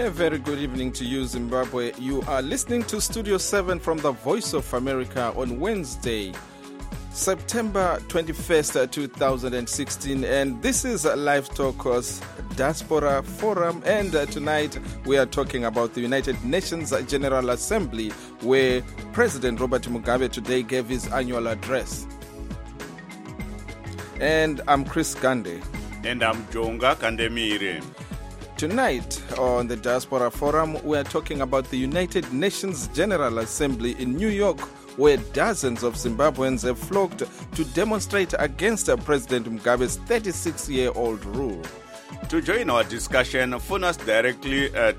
A very good evening to you, Zimbabwe. You are listening to Studio 7 from the Voice of America on Wednesday, September 21st, 2016. And this is Live Talk's Diaspora Forum. And tonight we are talking about the United Nations General Assembly, where President Robert Mugabe today gave his annual address. And I'm Chris Gande. And I'm Jonga Kandemire. Tonight on the Diaspora Forum, we are talking about the United Nations General Assembly in New York, where dozens of Zimbabweans have flocked to demonstrate against President Mugabe's 36-year-old rule. To join our discussion, phone us directly at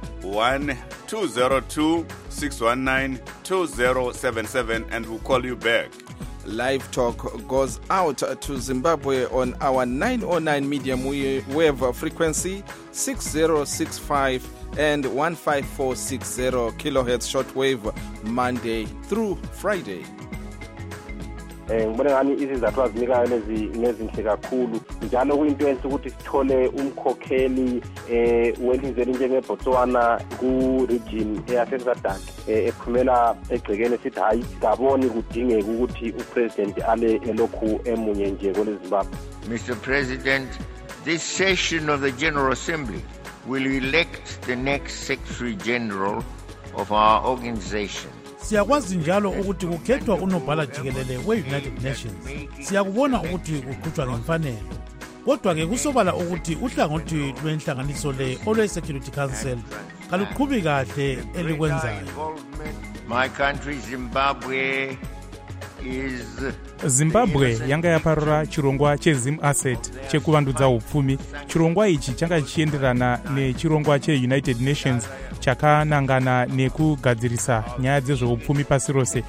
1-202-619-2077 and we'll call you back. Live Talk goes out to Zimbabwe on our 909 medium wave frequency, 6065 and 15460 kilohertz shortwave, Monday through Friday. ngibona ngani izizathu azinika nezinhle kakhulu njalo kuyinto enhle ukuthi sithole umkhokheli welizwe njengebotswana ku-region eyaseSADC ephumela egcekeni sithi hayi kaboni kudingeka ukuthi upresident ale elokhu emunye nje kweleZimbabwe. Mr. President, this session of the General Assembly will elect the next Secretary General of our organization. Siyakwazi njalo ukuthi kukhethwa unobhala jikelele we-United Nations. Siyakubona ukuthi kuqhutshwa ngemfanelo. Kodwa-ke kusobala ukuthi uhlangothi lwenhlanganiso le olwe-Security Council kaluqhubi kahle elikwenzayo. My country, Zimbabwe, is... Zimbabwe yanga yaparura chirongwa chezim asset chekuvandudza upfumi. Chirongwa ichi changa chienderana nechirongwa che-United Nations chakanangana nekugadzirisa nyaya dzezveupfumi pasi rose.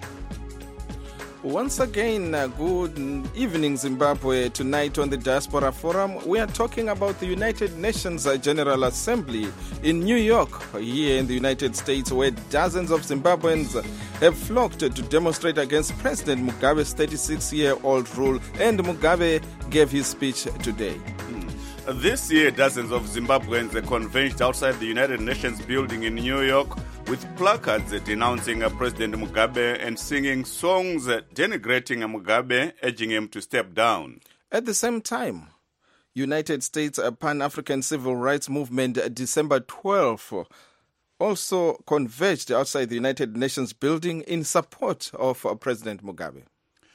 Once again, good evening, Zimbabwe. Tonight on the Diaspora Forum, we are talking about the United Nations General Assembly in New York, here in the United States, where dozens of Zimbabweans have flocked to demonstrate against President Mugabe's 36-year-old rule, and Mugabe gave his speech today. This year, dozens of Zimbabweans converged outside the United Nations building in New York with placards denouncing President Mugabe and singing songs denigrating Mugabe, urging him to step down. At the same time, United States Pan-African Civil Rights Movement December 12 also converged outside the United Nations building in support of President Mugabe.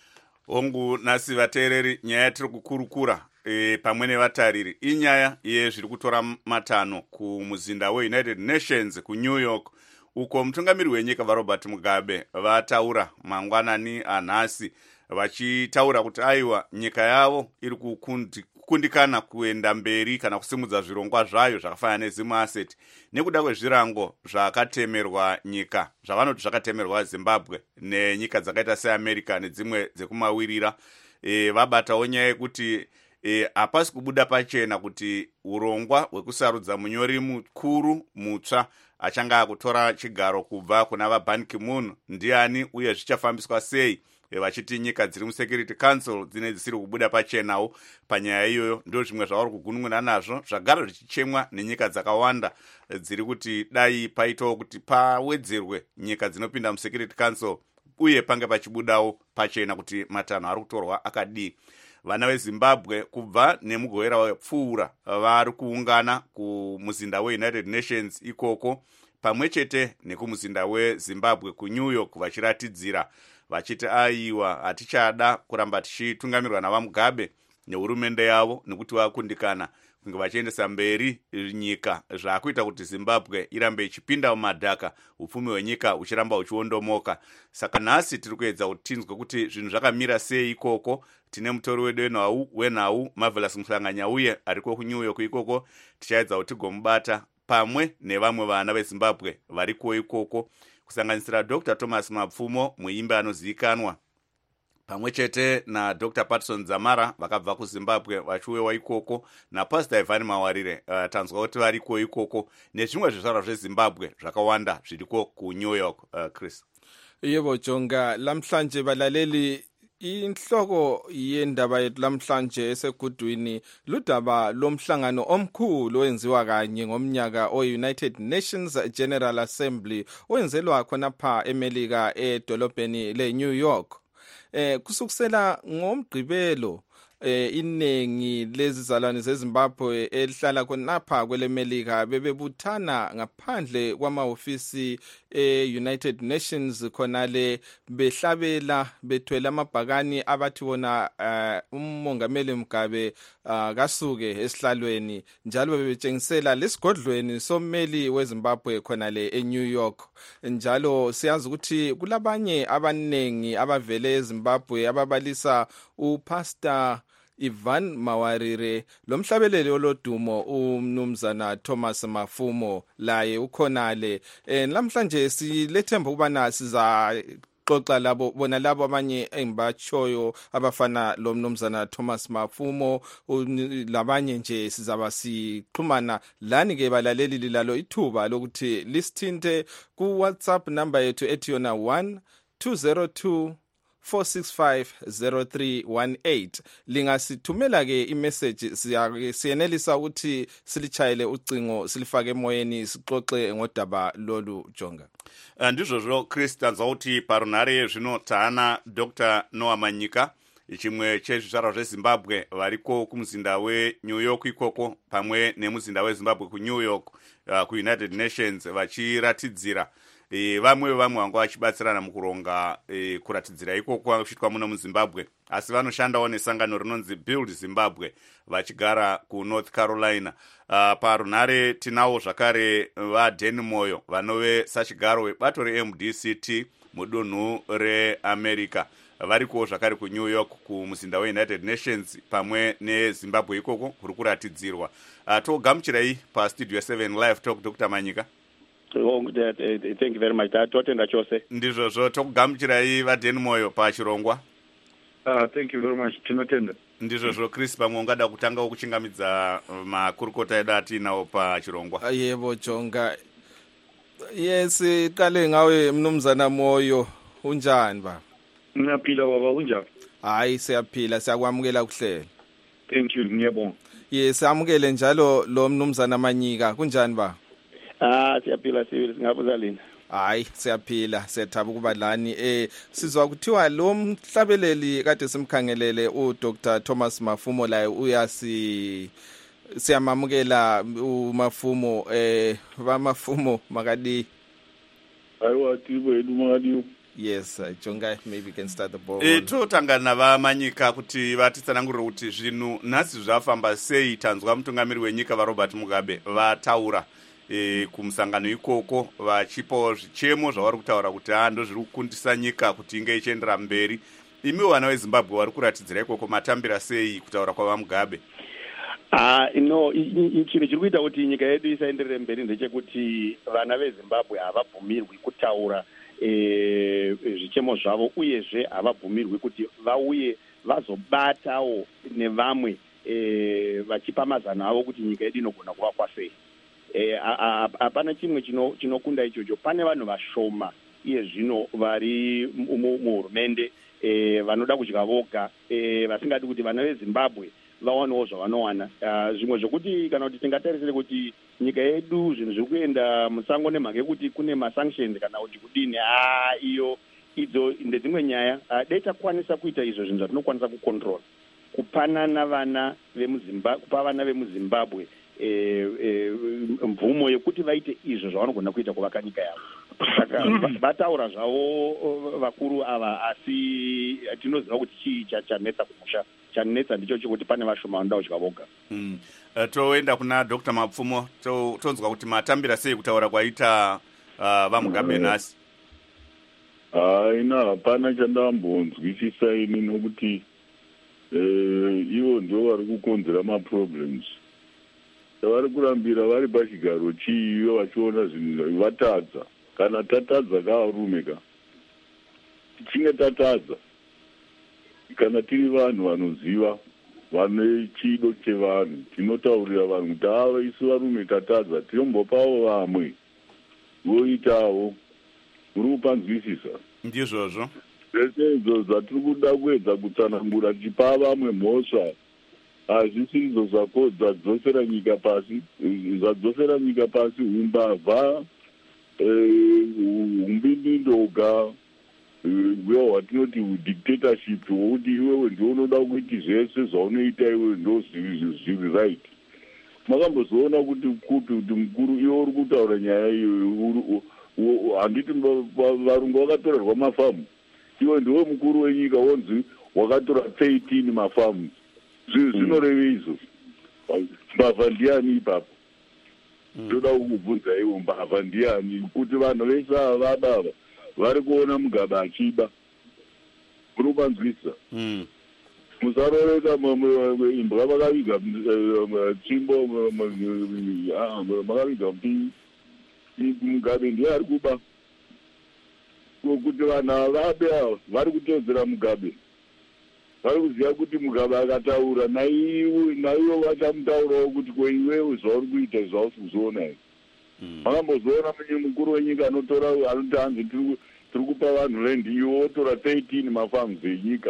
Ongu nasi vateereri nyaya tiri kukurukura pamwe nevatariri inyaya yezviri kutora matano kumuzinda weUnited Nations kuNew York, uko mutungamiri wenyika vaRobert Mugabe vataura mangwanani anhasi vachitaura kuti aiwa nyika yavo iri kukundikana kuenda mberi kana kusimudza zvirongwa zvayo zvakafanana nezim asset nekuda kwezvirango zvakatemerwa nyika zvavanoti zvakatemerwa Zimbabwe nenyika dzakaita seAmerica nedzimwe dzekumawirira. Vabatawo nyaya yekuti hapasi kubuda pachena kuti urongwa hwekusarudza munyori mukuru mutsva achanga akutora chigaro kubva kuna vaBan Ki-moon ndiani uye zvichafambiswa sei, vachiti nyika dziri muSecurity Council dzine dzisiri kubuda pachenawo panyaya iyoyo. Ndo zvimwe zvavari kugunun'una nazvo zvagara zvichichemwa nenyika dzakawanda dziri kuti dai paitawo kuti pawedzerwe nyika dzinopinda muSecurity Council uye pange pachibudawo pachena kuti matanho ari kutorwa akadii. Vana veZimbabwe kubva nemugowera wepfuura vari kuungana kumuzinda weUnited Nations ikoko pamwe chete nekumuzinda weZimbabwe kuNew York vachiratidzira vachiti aiwa hatichada kuramba tichitungamirwa navaMugabe nehurumende yavo nekuti vakundikana kunge vachiendesa mberi nyika zvakuita kuti Zimbabwe irambe ichipinda mumadhaka, upfumi hwenyika uchiramba uchiondomoka. Saka nhasi tiri kuedza kuti tinzwe kuti zvinhu zvakamira sei ikoko. Tine mutori wedu wenhau Marvelous Muhlanganyauye ariko kuNew York ikoko, tichaedza kuti tigomubata pamwe nevamwe vana veZimbabwe variko ikoko kusanganisira Dr. Thomas Mapfumo, muimbi anozivikanwa, pamwe chete naDr. Patson Zamara vakabva kuZimbabwe vachiuyewa ikoko, naPastor Ivan Mawarire tanzwa kuti variko ikoko, nezvimwe zvizvarwa zveZimbabwe zvakawanda zviriko kuNew York. Chris. Yebo Jonga, lamhlanje balaleli Inhloko yendaba yethu lamhlanje esegudwini ludaba lomhlangano omkhulu owenziwa kanye ngomnyaka o-United Nations General Assembly owenzelwa khonapha eMelika edolobheni le-New York. Kusukusela ngomgqibelo iningi lezizalwane zeZimbabwe elihlala khonapha kwelemelika bebebuthana ngaphandle kwamahofisi e-United Nations khonale behlabela bethwele amabhakani abathi bona umongameli Mugabe kasuke esihlalweni njalo bebetshengisela lesigodlweni sommeli weZimbabwe khonale eNew York. Njalo siyazi ukuthi kulabanye abanengi abavele eZimbabwe ababalisa uPastor Ivan Mawarire lomhlabeleli olodumo umnumzana Thomas Mafumo laye ukhonale. Namhlanje silethemba ukubana siza xoxa labo bona labo abanye engibatshoyo abafana lo mnumzana Thomas Mafumo labanye nje sizaba sixhumana lani ke balaleli lilalo ithuba lokuthi lisithinte ku WhatsApp number yethu ethi yona 1202 4650318. Lingasithumela ke imessage siyenelisa ukuthi silichayele ucingo silifake emoyeni sixoxe ngodaba lolu jonga. Ndizvozvo Chris tanzwa kuti parunhare zvino taana Dr. Noah Manyika chimwe chezvizvarwa zveZimbabwe variko kumuzinda weNew York ikoko pamwe nemuzinda weZimbabwe kuNew York kuUnited Nations vachiratidzira vamwe vanga vachibatsirana mukuronga kuratidzira ikoko kuchitwa muno muZimbabwe, asi vanoshandawo nesangano rinonzi Build Zimbabwe vachigara kuNorth Carolina. Parunhare tinawo zvakare vaDan Moyo vanove sachigaro webato reMDCT mudunhu reAmerica variko zvakare kuNew York kumuzinda weUnited Nations pamwe neZimbabwe ikoko kuri kuratidzirwa. Togamuchirai pastudio 7 live talk Dr. Manyika. Thank you very much. Totenda chose. Ndizvozvo tokugamuchirai vaDan Moyo pachirongwa. Thank you very much. Tinotenda. Ndizvozvo Chris pamwe ungada kutanga kuchingamidza makurukota edu atinawo pachirongwa. Yebo jonga. Yes, qale ngawe mnumzana Moyo unjani ba? Ngiyaphila baba unjani? Hayi siyaphila siyakwamukela kuhlela. Thank you ngiyabonga. Yes, amukele njalo lo mnumzana Manyika kunjani ba? Siyaphila sibili singabuza lina. Hayi siyaphila sethaba kuba lani sizwa kuthiwa lo mhlabeleli kade simkhangelele uDr. Thomas Mafumo laye siyamamukela uMafumo Mafumo makadi. Ayiwa tibo edu makadi. Yes, Jonga, maybe you can start the ball. Totangana vaManyika kuti vatitsanangurire kuti zvinhu nhasi zvafamba sei. Tanzwa mutungamiri wenyika vaRobert Mugabe vataura kumusangano ikoko vachipawo zvichemo zvavari kutaura kuti ndo zviri kukundisa nyika kuti inge ichiendera mberi. Imiwo vana veZimbabwe vari kuratidzira ikoko matambira sei kutaura kwavaMugabe? Chinhu chiri kuita kuti nyika yedu isaenderere mberi ndechekuti vana veZimbabwe havabvumirwi kutaura zvichemo zvavo uyezve havabvumirwi kuti vauye vazobatawo nevamwe vachipa mazano avo kuti nyika yedu inogona kuvakwa sei. Hapana chimwe chinokunda ichocho. Pane vanhu vashoma iye zvino vari muhurumende vanoda kudya voga vasingadi kuti vana veZimbabwe vawanewo zvavanowana. Zvimwe zvokuti kana kuti tingatarisire kuti nyika yedu zvinhu zviri kuenda musango nemhaka yekuti kune masanctions kana kuti kudini idzo ndedzimwe nyaya. Dai takwanisa kuita izvo zvinhu zvatinokwanisa kucontrol kupanana vana vemuZimbabwe, kupa vana vemuZimbabwe mvumo yekuti vaite izvo zvavanogona kuita kuvaka nyika yavo. Saka vataura zvavo vakuru ava, asi tinoziva kuti chii chanetsa kumusha. Chanetsa ndicho chekuti pane vashoma vanoda kudya voga. Toenda kuna Dr. Mafumo tonzwa kuti matambira sei kutaura kwaita vaMugabe nhasi. Hapana chandambonzwisisa ini nokuti ivo ndio vari kukonzera maproblems. Vari kurambira vari pachigaro chiyo vachiona zvinhu vatadza. Kana tatadza kavarume ka tichinge tatadza, kana tiri vanhu vanoziva vane chido chevanhu, tinotaurira vanhu kuti ava isu varume tatadza, tinombopawo vamwe voitawo. Muri kupanzwisisa? Ndizvozvo. zvese izvo zvatiri kuda kuedza kutsanangura tichipa vamwe mhosva hazvisi izvo zvadzosera nyika pasi. Zvadzosera nyika pasi umbavha, umbindindoga, hwatinoti dictatorship, wokuti iwewe ndio unoda kuiti zvese zvaunoita iwewe ndo zviri right. Makambozoona kuti mukuru iwe uri kutaura nyaya iyo, handiti varungu vakatorerwa mafamu, iwe ndiwe mukuru wenyika wonzi wakatora 13 mafamu. Zvinoreve izvo mbavha ndiani ipapo? Ndoda kukubvunza iwe, mbavha ndiani? Kuti vanhu vese ava vabava vari kuona Mugabe achiba, unobanzwisa. Musaroreka imbwa vakaviga tsvimbo, makaviga Mugabe ndiye ari kuba. Kuti vanhu ava vari kutedzera Mugabe, vari kuziva kuti Mugabe akataura naivo vachamutaurawo kuti kweiwewe zvauri kuita zvauri kuzoona here. Makambozoona mukuru wenyika anoti hanzi tiri kupa vanhu rendi, iwo otora 13 mafarms enyika,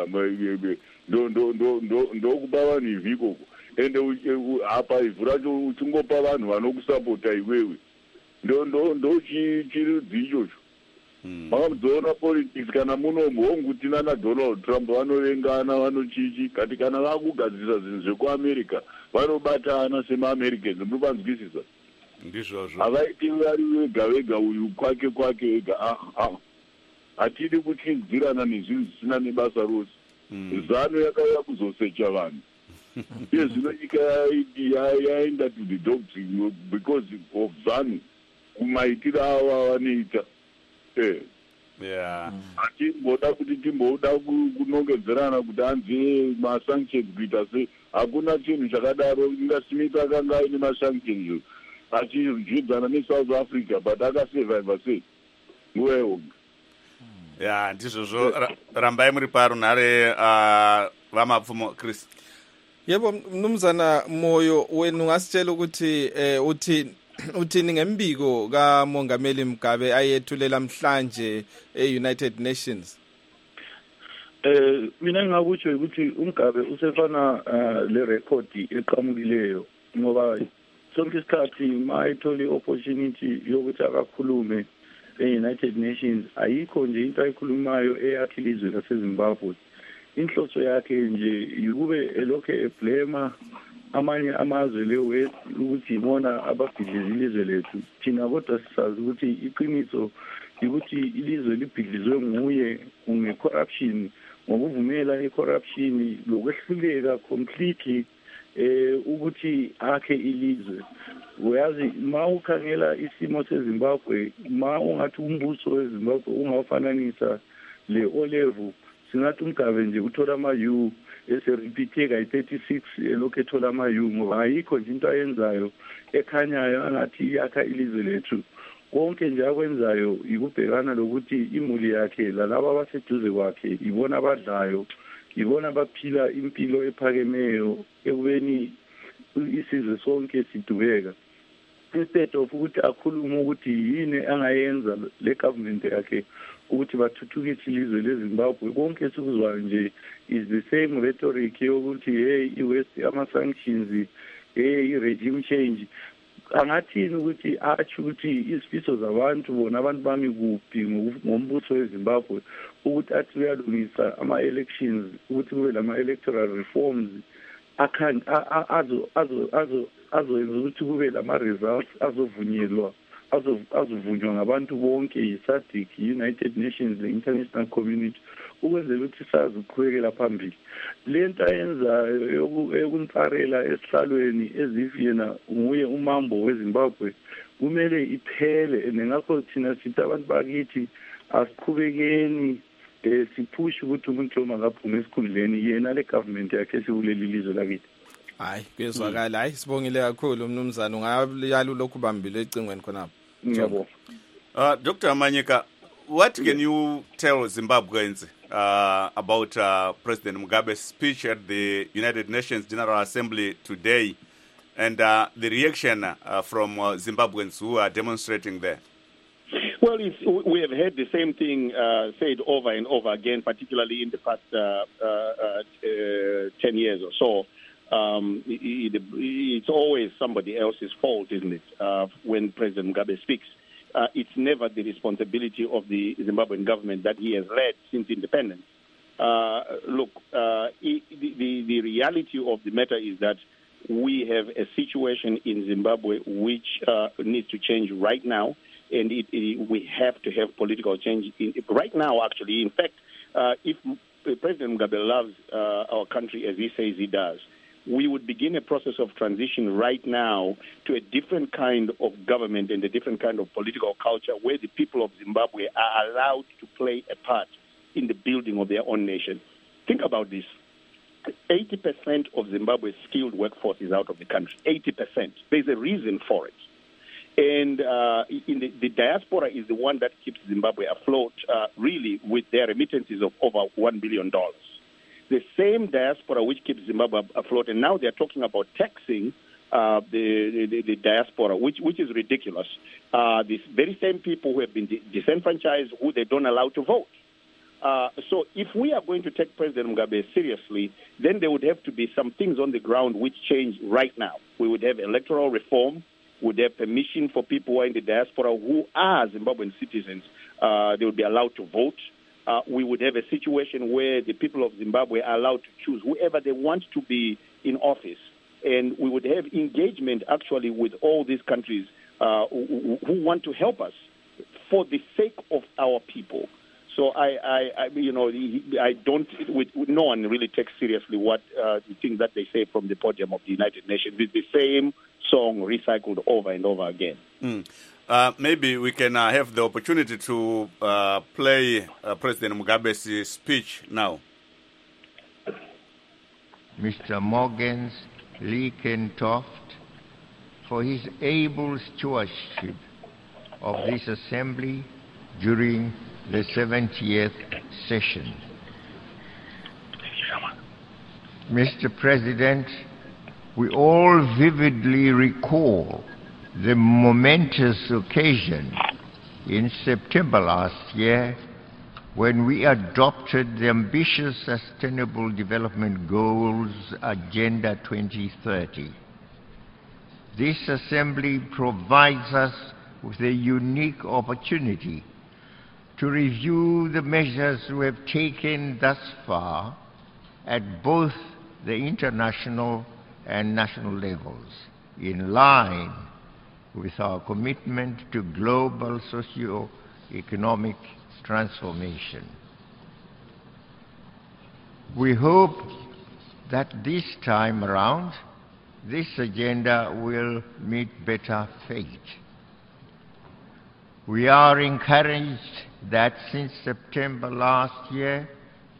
ndokupa vanhu ivhu ikoko, ende apa ivhu racho uchingopa vanhu vanokusapota iwewe. Ndo chirudzi ichocho. Makamuzoona politics kana munomu honguti nana Donald Trump vanovengana, vanochichi kati kana vakugadzirisa zvinhu zvekuAmerica vanobatana semaAmericans. Munobanzwisisa? Ndizvozvo havaiti vari vega uyu kwake vega. Hatidi kuchinzirana nezvinhu zvisina nebasa rose. Zano yakauya kuzosecha vanhu. Iye zvino nyika yaenda to the dogs because of Zanu, kumaitira ava vanoita. Hatimboda kuti timboda kunongedzerana kuti hanzi masanctions kuita sei. Hakuna chinhu chakadaro. IngaSmith akanga aine masanctions achizvidzana neSouth Africa, but akasurviva sei nguva yoga. Ndizvozvo. Rambai muri paro nhare vamapfumo Chris. Yebo mnumzana Moyo, wena ungasitshela ukuthi uthini ngembiko kaMongameli Mugabe ayethulela mhlanje e-United Nations? Mina ngakutsho ukuthi uMugabe usefana le record eqhamukileyo, ngoba sonke isikhathi mayithole i-opportunity yokuthi akakhulume e-United Nations, ayikho nje into ayikhulumayo eyakhe ilizwe laseZimbabwe. Inhloso yakhe nje yikube elokhu eblema amanye amazwe le-West ukuthi ibona ababhidliza ilizwe lethu. Thina kodwa sisazi ukuthi iqiniso ukuthi ilizwe libhidlizwe nguye nge-corruption, ngokuvumela i-corruption lokwehluleka completely ukuthi akhe ilizwe. Uyazi ma ukhangela isimo seZimbabwe, ma ungathi umbuso weZimbabwe ungawufananisa le-O-level, singathi uMugabe nje uthola ama-U eserepeatheka yi-36 elokhu ethola ama-U, ngoba ayikho nje into ayenzayo ekhanyayo angathi yakha ilizwe lethu. Konke nje akwenzayo yikubhekana lokuthi imuli yakhe lalaba abaseduze kwakhe ibona abadlayo, ibona baphila impilo ephakemeyo ekubeni isizwe sonke sidubeka. Instead of ukuthi akhulume ukuthi yini angayenza le government yakhe ukuthi bathuthukise ilizwe leZimbabwe, konke sikuzwayo nje is the same rhetoric yokuthi hey i-West ama-sanctions, hey i-regime change. Angathini ukuthi atsho ukuthi izifiso zabantu bona abantu bami kuphi ngombuso weZimbabwe, ukuthi athi uyalungisa ama-elections, ukuthi kube lama-electoral reforms azoyenza ukuthi kube lama-results azovunywa ngabantu bonke, yi-SADC, United Nations, le-international community, ukwenzela ukuthi sazi ukuqhubekela phambili. Le nto ayenzayo yokuntsarela esihlalweni ezif yena nguye umambo weZimbabwe kumele iphele. And ngakho thina sithi abantu bakithi asiqhubekeni siphushe ukuthi umuntu lo makaphuma esikhundleni, yena le government yakhe sikuleli lizwe lakithi. Hayi kuyezwakala. Hayi sibongile kakhulu mnumzana, ungayala lokhu bambile ecingweni khonapho. Ngiyabonga. Dr. Manyika, what can you tell Zimbabweans about President Mugabe's speech at the United Nations General Assembly today and the reaction from Zimbabweans who are demonstrating there? Well, Well, we have heard the same thing said over and over again, particularly in the past 10 years or so. It's always somebody else's fault, isn't it, when President Mugabe speaks. It's never the responsibility of the Zimbabwean government that he has led since independence. Look, the reality of the matter is that we have a situation in Zimbabwe which needs to change right now, and we have to have political change right now, actually. In fact, if President Mugabe loves our country as he says he does, we would begin a process of transition right now to a different kind of government and a different kind of political culture where the people of Zimbabwe are allowed to play a part in the building of their own nation. Think about this. 80% of Zimbabwe's skilled workforce is out of the country. 80%. There's a reason for it. And the diaspora is the one that keeps Zimbabwe afloat, really, with their remittances of over $1 billion. The same diaspora which keeps Zimbabwe afloat, and now they're talking about taxing the diaspora, which is ridiculous. These very same people who have been disenfranchised, who they don't allow to vote. So if we are going to take President Mugabe seriously, then there would have to be some things on the ground which change right now. We would have electoral reform. We would have permission for people who are in the diaspora who are Zimbabwean citizens. They would be allowed to vote. We would have a situation where the people of Zimbabwe are allowed to choose whoever they want to be in office. And we would have engagement, actually, with all these countries who want to help us for the sake of our people. So I don't. No one really takes seriously what the things that they say from the podium of the United Nations. It's the same song recycled over and over again. Maybe we can have the opportunity to play President Mugabe's speech now. Mr. Morgens Lykketoft, for his able stewardship of this assembly during the 70th session. Mr. President, we all vividly recall the momentous occasion in September last year when we adopted the ambitious Sustainable Development Goals Agenda 2030. This assembly provides us with a unique opportunity to review the measures we have taken thus far at both the international and national levels, in line with our commitment to global socio-economic transformation. We hope that this time around, this agenda will meet better fate. We are encouraged that since September last year,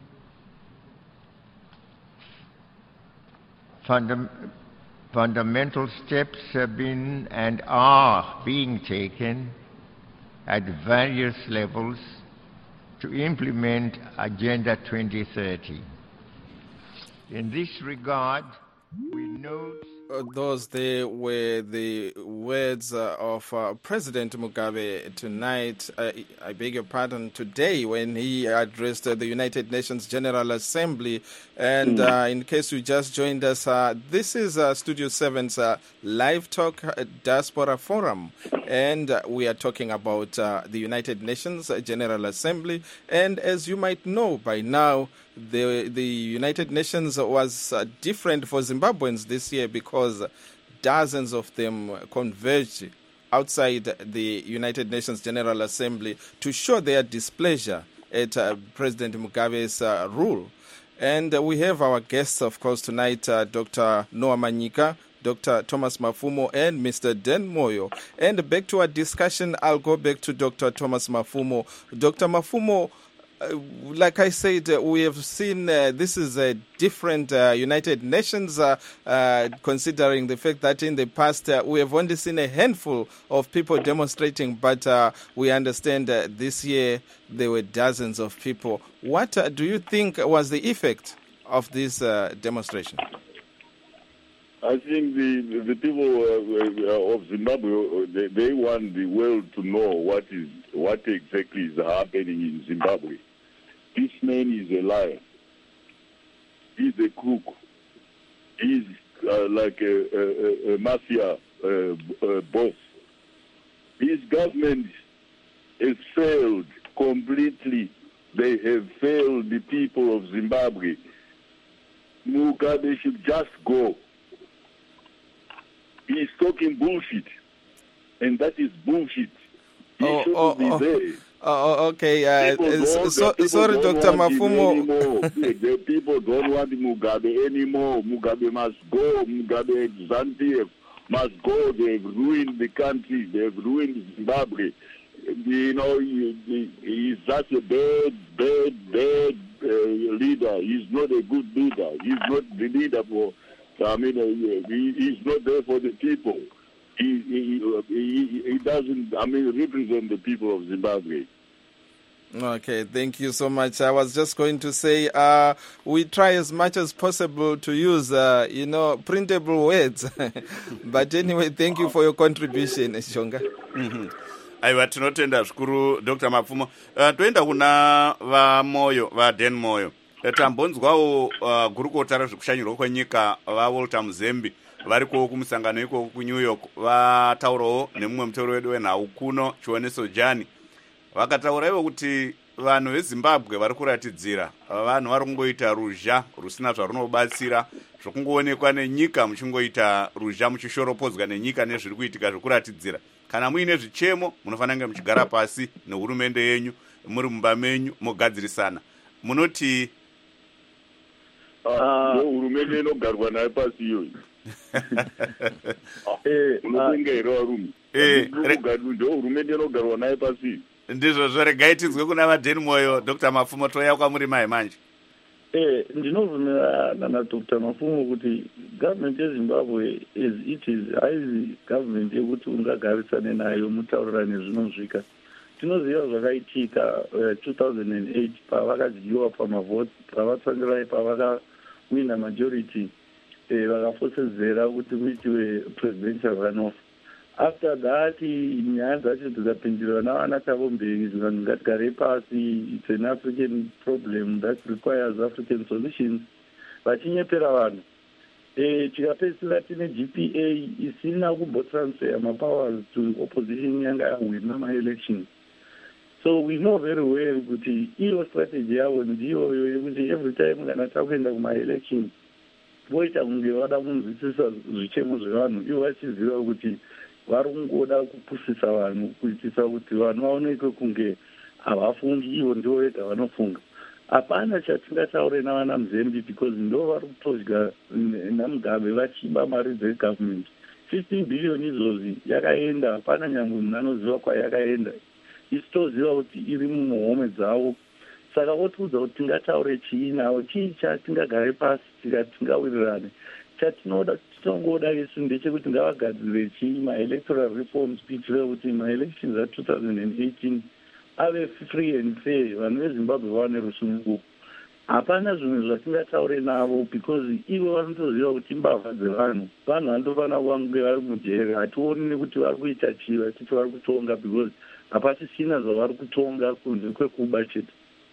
fundamental steps have been and are being taken at various levels to implement Agenda 2030. In this regard, we note those there were the words of President Mugabe tonight, I beg your pardon, today, when he addressed the United Nations General Assembly. And in case you just joined us, this is Studio 7's Live Talk Diaspora Forum. And we are talking about the United Nations General Assembly. And as you might know by now, the United Nations was different for Zimbabweans this year because dozens of them converged outside the United Nations General Assembly to show their displeasure at President Mugabe's rule. And we have our guests, of course, tonight, Dr. Noah Manyika, Dr. Thomas Mafumo, and Mr. Dan Moyo. And back to our discussion, I'll go back to Dr. Thomas Mafumo. Dr. Mafumo, like I said, we have seen this is a different United Nations, considering the fact that in the past we have only seen a handful of people demonstrating, but we understand this year there were dozens of people. What do you think was the effect of this demonstration? I think the people of Zimbabwe, they want the world to know what is what exactly is happening in Zimbabwe. This man is a liar. He's a crook. He's like a mafia boss. His government has failed completely. They have failed the people of Zimbabwe. Mugabe should just go. He's talking bullshit, and that is bullshit. He shouldn't be there. Okay. Sorry, Dr. Mafumo. The people don't want Mugabe anymore. Mugabe must go. Mugabe ZANU-PF must go. They've ruined the country. They've ruined Zimbabwe. You know, he's just a bad leader. He's not a good leader. He's not the leader for. He's not there for the people. He doesn't, represent the people of Zimbabwe. Okay, thank you so much. I was just going to say, we try as much as possible to use, printable words. But anyway, thank you for your contribution, Shonga. Mm-hmm. Aiwa, tinotenda zvikuru Dr. Mapfumo. Toenda kuna vaDan Moyo. Tambonzwawo gurukota rezvekushanyirwa kwenyika vaWalter Muzembi variko kumusangano ikoko kuNew York vataurawo nemumwe mutoro wedu wenhau kuno Chioniso Jani. Vakataura ivo kuti vanhu veZimbabwe vari kuratidzira vanhu vari kungoita ruzha rusina zvarunobatsira, zvokungoonekwa nenyika muchingoita ruzha muchishoropodzwa nenyika nezviri kuitika zvokuratidzira. Kana muine zvichemo munofanira kunge muchigara pasi nehurumende yenyu muri mumba menyu mogadzirisana. Munoti hurumende inogarwa nayo pasi iyoyi. Unokungeira varume. Ndo hurumende inogarwa nayo pasi. Ndizvo regai tinzwe kuna vaDan Moyo. Dr. Mafumo toya kwamuri mai manje. Ndinovumirana naDr. Mafumo kuti government yeZimbabwe as it is haizi government yekuti ungagarisane nayo mutaurirane zvinozvika. Tinoziva zvakaitika 2008 pavakadyiwa pamavhoti pavatsvangirai pavakawina majority vakafosezera kuti kuitiwe presidential runoff. After that nyaya dzacho dzikapindirwa navana Thabo Mbeki zvikati ngatigare pasi, it's an African problem that requires African solutions. Vachinyepera vanhu. Tikapedzisira tine GPA isina kumbotransfer mapowers to opposition yanga yawina ma-elections. So we know very well kuti iyo strategy yavo ndiyoyo yekuti every time kana takuenda kuma-elections voita kunge vada kunzwisisa zvichemo zvevanhu ivo vachiziva kuti vari kungoda kupusisa vanhu kuitisa kuti vanhu vaonekwe kunge havafungi ivo ndivo vega vanofunga. Hapana chatingataure navana Muzembi because ndo vari kutodya naMugabe vachiba mari dzegovernment. 15 billion izvozvi yakaenda, hapana nyangwe munhu anoziva kwayakaenda. Isitoziva kuti iri muhome dzavo. Saka votiudza kuti tingataure chii navo, chii chatingagare pasi tikati tingawirirane. Chatinoda tinongoda isu ndechekuti ngavagadzire chii ma-electoral reforms kuitira kuti ma-elections a2018 ave free and fair, vanhu veZimbabwe vawane rusununguko. Hapana zvimwe zvatingataure navo because ivo vanotoziva kuti mbavha dzevanhu. Vanhu vandofanira kuvange vari mujere. Hationi nekuti vari kuita chii vachiti vari kutonga because hapasisina zvavari kutonga kunze kwekuba chete.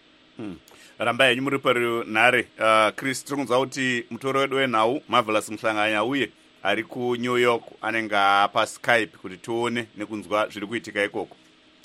Rambai henyu muri parunhare. Chris, tiri kunzwa kuti mutoro wedu wenhau Marvelous Muhlanganya uye ari kuNew York anenge paSkype kuti tione nekunzwa zviri kuitika ikoko.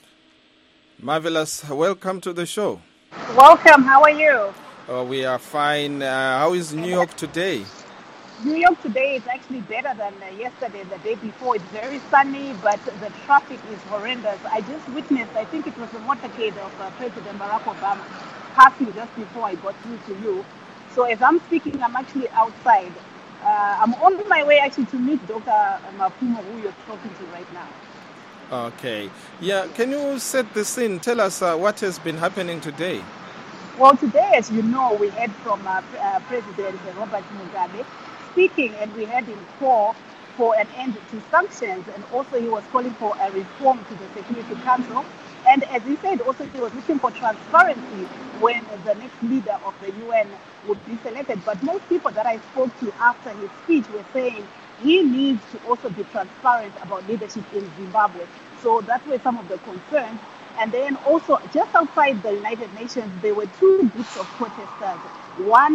Marvelous, welcome to the show. Welcome, how are you? We are fine. How is New York today? New York today is actually better than yesterday, the day before. It's very sunny, but the traffic is horrendous. I just witnessed, I think it was the motorcade of President Barack Obama passing just before I got through to you. So as I'm speaking, I'm actually outside. I'm on my way actually to meet Dr. Mafumo, who you're talking to right now. Okay. Yeah, can you set the scene? Tell us what has been happening today. Well, today, as you know, we heard from President Robert Mugabe speaking, and we had him call for an end to sanctions, and also he was calling for a reform to the Security Council. And as he said, also he was looking for transparency when the next leader of the UN would be selected. But most people that I spoke to after his speech were saying he needs to also be transparent about leadership in Zimbabwe. So that were some of the concerns. And then also, just outside the United Nations, there were two groups of protesters. One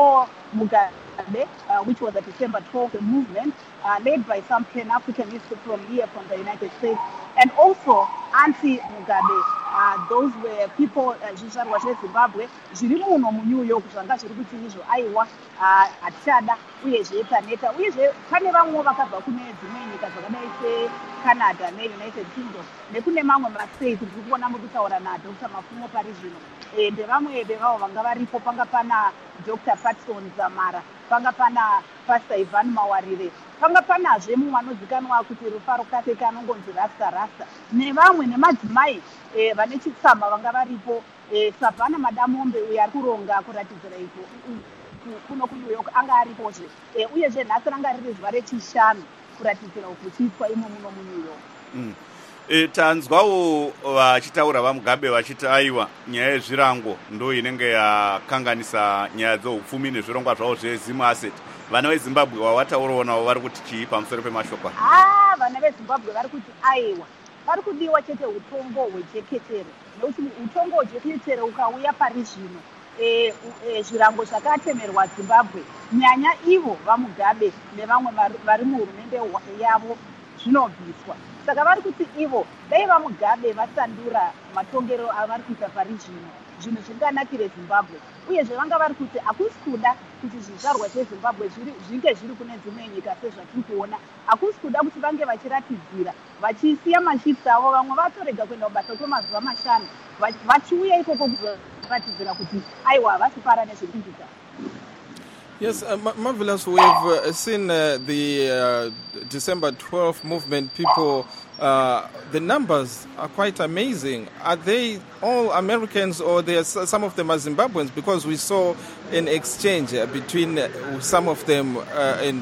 pro-Mugabe, which was the December 12th movement, led by some Pan-Africanists from here, from the United States, and also anti-Mugabe. Those were people, zvizvarwa zvezimbabwe zviri muno muNew York zvanga zviri kuti izvo aiwa hatichada uyezve taneta uyezve pane vamwe vakabva kune dzimwe nyika dzakadai seCanada neUnited Kingdom nekune mamwe mastate ndiri kuona muri kutaura naDr Mafumo pari zvino ndevamwe vevavo vanga varipo. Panga pana Dr Patson Zamara, panga pana Pastor Ivan Mawarire, panga panazve mumwe anozikanwa kuti Rufaro Kaseka anongonzi Rasta nevamwe nemadzimai vane chitsamba vanga varipo. Savannah Madamombe uyo ari kuronga kuratidzira ipo kuno kuNew York anga aripozve uyezve nhasi ranga riri zuva rechishanu kuratidzira uku chiitwa imo muno muNew York. Tanzwawo vachitaura vaMugabe vachiti aiwa nyaya yezvirango ndo inenge yakanganisa nyaya dzeupfumi nezvirongwa zvavo zveZim Asset. Vana veZimbabwe wavataurawo navo vari kuti chii pamusoro pemashoko? Vana veZimbabwe vari kuti aiwa pari kudiwa chete utongo hwejeketere, nekuti utongo hwejeketere ukauya pari zvino zvirango zvakatemerwa Zimbabwe nyanya ivo vaMugabe nevamwe vari muhurumende yavo zvinobviswa. Saka vari kuti ivo dai vaMugabe vasandura matongero avari kuita pari zvino zvinhu zvinganakire Zimbabwe, uyezve vanga vari kuti hakusi kuda kuti zvizvarwa zveZimbabwe zvinge zviri kune dzimwe nyika sezvatiri kuona. Hakusi kuda kuti vange vachiratidzira vachisiya mashifts avo, vamwe vatorega kuenda kubasa kwemazuva mashanu vachiuya ikoko kuzoratidzira kuti aiwa havasi para nezviri kuitika. Yes, Marvelous, we've seen the December 12th movement people, the numbers are quite amazing. Are they all Americans or some of them are Zimbabweans? Because we saw an exchange between some of them and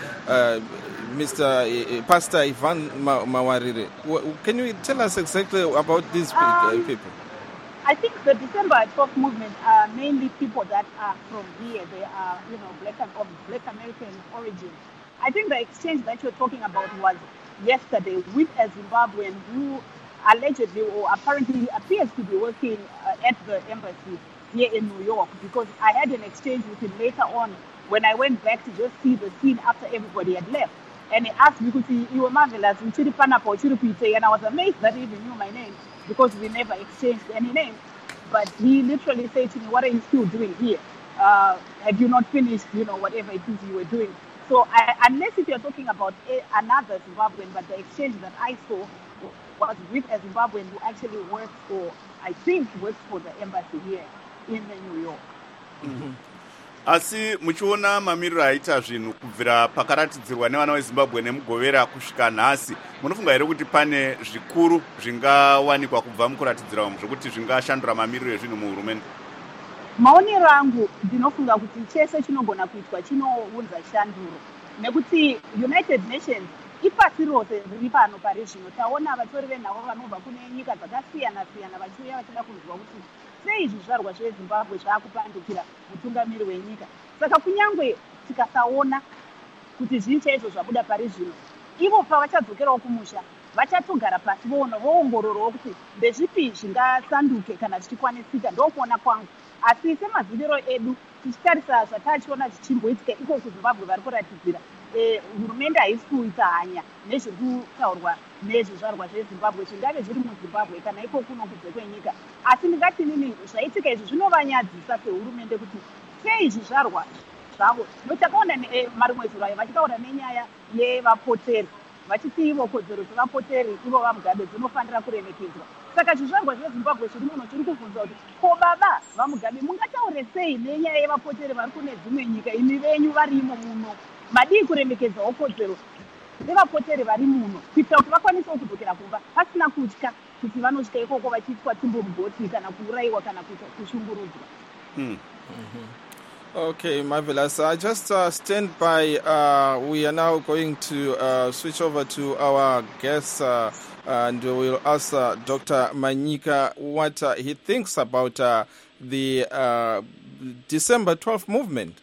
Mr. Pastor Ivan Mawarire. Can you tell us exactly about these people? I think the December 12th movement are mainly people that are from here. They are, Black American origin. I think the exchange that you're talking about was yesterday with a Zimbabwean who allegedly or apparently appears to be working at the embassy here in New York, because I had an exchange with him later on when I went back to just see the scene after everybody had left. And he asked me, you were Marvelous, and I was amazed that he even knew my name, because we never exchanged any names. But he literally said to me, what are you still doing here? Have you not finished, whatever it is you were doing? So unless if you're talking about another Zimbabwean, but the exchange that I saw was with a Zimbabwean who actually works for the embassy here in New York. Mm-hmm. Asi muchiona mamiriro aita zvinhu kubvira pakaratidzirwa nevana veZimbabwe nemugovera kusvika nhasi, munofunga here kuti pane zvikuru zvingawanikwa kubva mukuratidzira umu zvokuti zvingashandura mamiriro ezvinhu muhurumende? Maonero angu ndinofunga kuti chese chinogona kuitwa chinounza shanduro, nekuti United Nations ipasi rose riri pano pari zvino. Taona vatori venhavo vanobva kune nyika dzakasiyana siyana vachiuya vachida kunzwa kuti sei zvizvarwa zveZimbabwe zvaakupandukira mutungamiri wenyika. Saka kunyangwe tikasaona kuti zvii chaizvo zvabuda pari zvino, ivo pavachadzokerawo kumusha vachatogara pasi voongororawo kuti ndezvipi zvingasanduke kana zvichikwanisika. Ndokuona kwangu, asi semaziviro edu tichitarisa zvatachiona zvichimboitika iko kuZimbabwe vari kuratidzira, hurumende haisi kuita hanya nezviri kutaurwa nezvizvarwa zveZimbabwe zvingave zviri muZimbabwe kana iko kuno kunze kwenyika. Asi ndingati nini zvaitika izvi zvinovanyadzisa sehurumende kuti sei zvizvarwa zvavo. Notakaona marimwe zuro ayo vachitaura nenyaya yevapoteri, vachiti ivo kodzero dzevapoteri ivo vaMugabe dzinofanira kuremekedzwa. Saka zvizvarwa zveZimbabwe zviri muno zviri kubvunza kuti ko baba vaMugabe mungataure sei nenyaya yevapoteri vari kune dzimwe nyika, imi venyu varimo muno, madii kuremekedzawo kodzero nevapoteri vari muno kuitira kuti vakwanisewo kudzokera kumba pasina kutya kuti vanosvika ikoko vachiitwa timbomugoti kana kuurayiwa kana kushungurudzwa. Okay, Marvelous. Just stand by. We are now going to switch over to our guest and we'll ask Dr. Manyika what he thinks about the December 12th movement.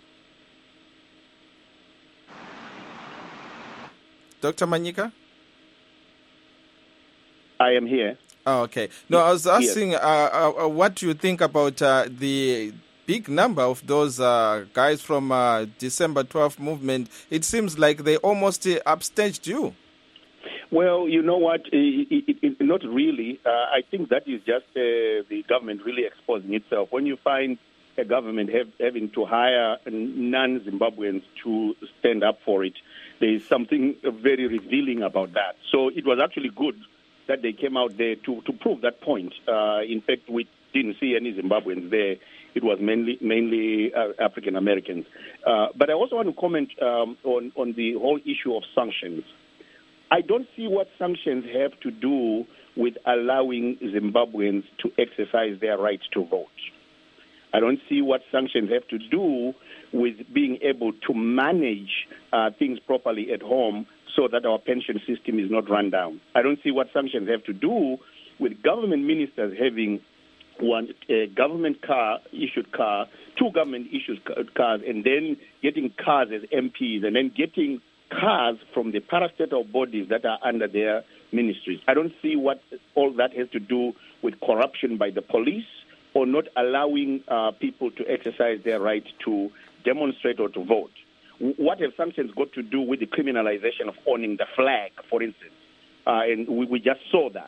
Dr. Manyika? I am here. Oh, okay. No, I was asking what do you think about the big number of those guys from December 12th movement? It seems like they almost upstaged you. Well, you know what? Not really. I think that is just the government really exposing itself. When you find a government having to hire non-Zimbabweans to stand up for it, there is something very revealing about that. So it was actually good that they came out there to prove that point. In fact, we didn't see any Zimbabweans there. It was mainly African Americans. But I also want to comment on the whole issue of sanctions. I don't see what sanctions have to do with allowing Zimbabweans to exercise their right to vote. I don't see what sanctions have to do with being able to manage things properly at home so that our pension system is not run down. I don't see what sanctions have to do with government ministers having one government issued car, two government issued cars, and then getting cars as MPs, and then getting cars from the parastatal bodies that are under their ministries. I don't see what all that has to do with corruption by the police or not allowing people to exercise their right to demonstrate or to vote. What have sanctions got to do with the criminalization of owning the flag, for instance? And we just saw that.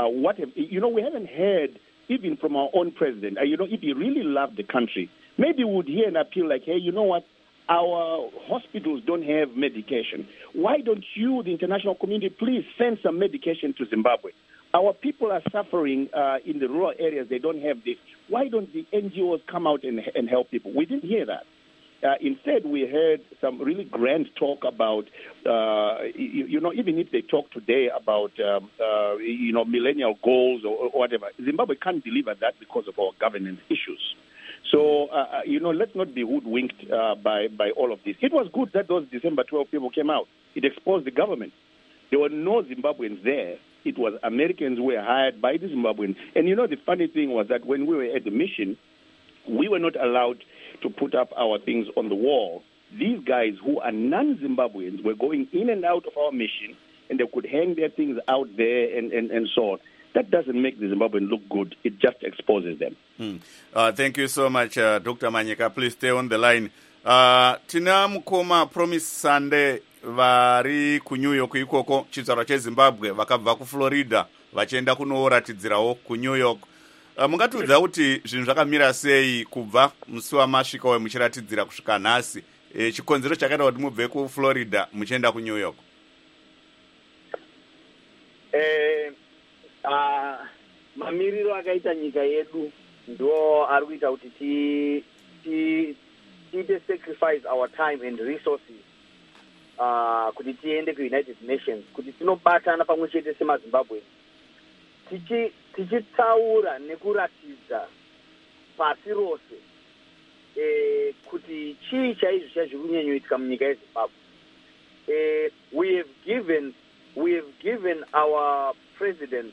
We haven't heard, even from our own president, if he really loved the country, maybe we would hear an appeal like, hey, you know what? Our hospitals don't have medication. Why don't you, the international community, please send some medication to Zimbabwe? Our people are suffering in the rural areas. They don't have this. Why don't the NGOs come out and help people? We didn't hear that. Instead, we heard some really grand talk about, even if they talk today about, millennial goals or whatever, Zimbabwe can't deliver that because of our governance issues. So, let's not be hoodwinked by all of this. It was good that those December 12 people came out. It exposed the government. There were no Zimbabweans there. It was Americans who were hired by the Zimbabweans. And, the funny thing was that when we were at the mission, we were not allowed to put up our things on the wall. These guys who are non-Zimbabweans were going in and out of our mission, and they could hang their things out there and so on. That doesn't make the Zimbabweans look good. It just exposes them. Thank you so much, Dr. Manyika. Please stay on the line. Tina Mukoma Promise Sunday vari kuNew York ikoko chizvarwa cheZimbabwe vakabva kuFlorida vachienda kunoratidzirawo kuNew York. Mungatiudza kuti zvinhu zvakamira sei kubva musi wamasvika wemuchiratidzira kusvika nhasi, chikonzero chakaita kuti mubve kuFlorida muchienda kuNew York? Mamiriro akaita nyika yedu ndo ari kuita kuti tiite sacrifice our time and resources kuti tiende kuUnited Nations, kuti tinobatana pamwe chete semaZimbabwe tichitaura nekuratidza pasi rose kuti chii chaizvo chazviri kunyanyoitika munyika yeZimbabwe. We have given our president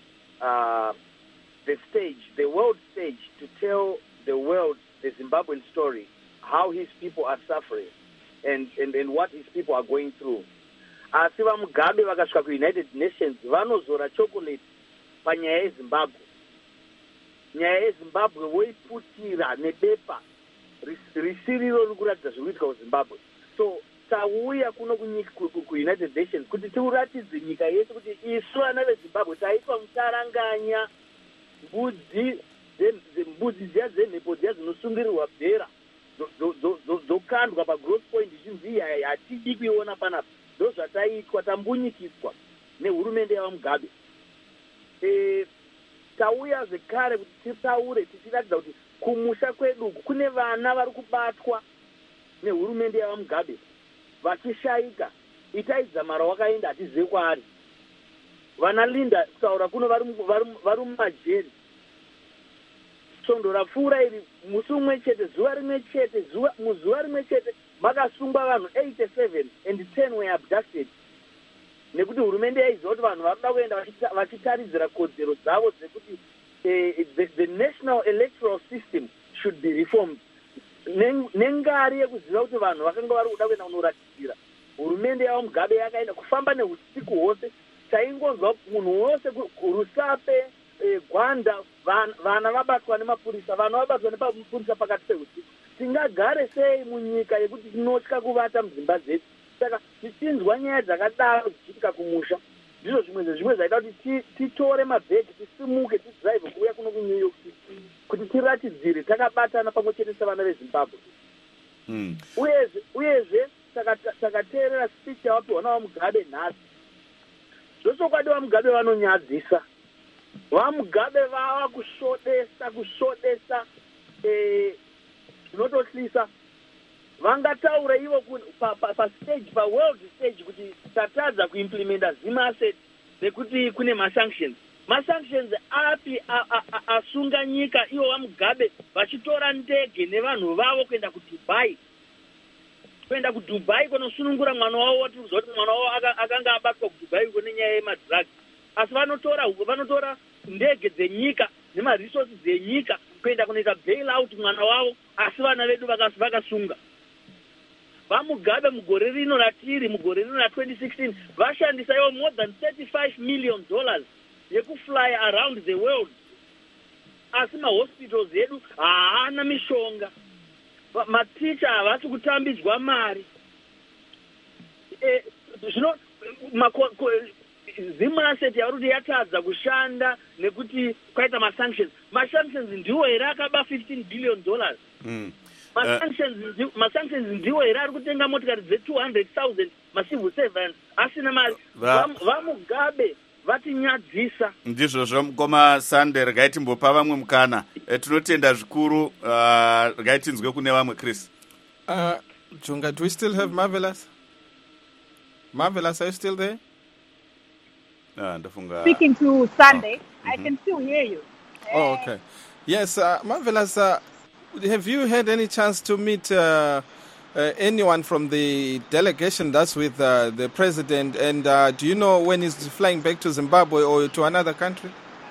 the stage, the world stage, to tell the world the Zimbabwean story, how his people are suffering and what his people are going through. Asi vaMugabe vakasvika kuUnited Nations vanozora chocolate panyaya yeZimbabwe. Nyaya yeZimbabwe voiputira nebepa risiriro riri kuratidza zviri kuitika kuZimbabwe. So tauya kuno kuUnited Nations kuti tiuratidze nyika yesu kuti isu vana veZimbabwe taitwa mutaranganya mbudzi dziya dzenhepo dziya dzinosungirirwa bhera dzokandwa pagross point zhinji hatidi kuiona panapa. Ndo zvataitwa, tambunyikiswa nehurumende yavaMugabe. Tauya zvekare kuti titaure tichiratidza kuti kumusha kwedu kune vana vari kubatwa nehurumende yavaMugabe vachishaika. Itai dzamara wakaenda hatizive kwaari. Vana Linda kutaura kuno vari mumajeri. Svondo rapfuura iri musi umwe chete, zuva rimwe chete, muzuva rimwe chete makasungwa vanhu 87 and 10 were abducted. Nekuti hurumende yaiziva kuti vanhu varuda kuenda vachitaridzira kodzero dzavo dzekuti the national electoral system should be reformed. Nengari yekuziva kuti vanhu vakanga vari kuda kuenda kunoratidzira, hurumende yavaMugabe yakaenda kufamba neusiku hwose taingonzwa munhu wose rusape gwanda vana vabatwa nemapurisa vana vabatwa nemapurisa pakati peusiku. Tingagare sei munyika yekuti tinotya kuvata mudzimba dzedu? Saka tichinzwa nyaya dzakadaro dzichiitika kumusha, ndizvo zvimwe zvaita kuti titore mabhegi tisimuke tidhiraivhe kuuya kuno kuNew York City kuti tiratidzire takabatana pamwe chete sevana veZimbabwe. Uyezve takateerera speech yavapiwa navaMugabe nhasi. Zvochokwadi vaMugabe vanonyadzisa. VaMugabe vava kusvodesa zvinotohlisa. Vangataura ivo pastage, paworld stage kuti tatadza kuimplementa ZIM asset nekuti kune masanctions. Masanctions api asunga nyika ivo vaMugabe vachitora ndege nevanhu vavo kuenda kuDubai kunosunungura mwana wavo. Watirikunzwa kuti mwana wavo akanga abatwa kuDubai kune nyaya yemadrugs. Asi vanotora ndege dzenyika nemaresources dzenyika kuenda kunoita bailout mwana wavo, asi vana vedu vakasunga. VaMugabe mugore rino ratiri, mugore rino ra2016, vashandisa ivo more than $35 million yekufly around the world. Asi mahospitals edu haana mishonga. Maticha havasi kutambidzwa mari. Zvino ZIM asset yauri kuti yatadza kushanda nekuti kwaita masanctions. Masanctions ndiwo here akaba $15 billion. Masanctions ndiwo here ari kutenga motikari dze200,000 macivil servants asina mari. VaMugabe vatinyadzisa. Ndizvozvo mukoma Sande, regai timbopa vamwe mukana. Tinotenda zvikuru. Regai tinzwe kune vamwe Chris. Junga, do we still have Marvelous? Marvelous, are you still there? Speaking to Sunday, I can still hear you. Oh, okay. Yes, Marvelous, have you had any chance to meet anyone from the delegation that's with the president? And do you know when he's flying back to Zimbabwe or to another country?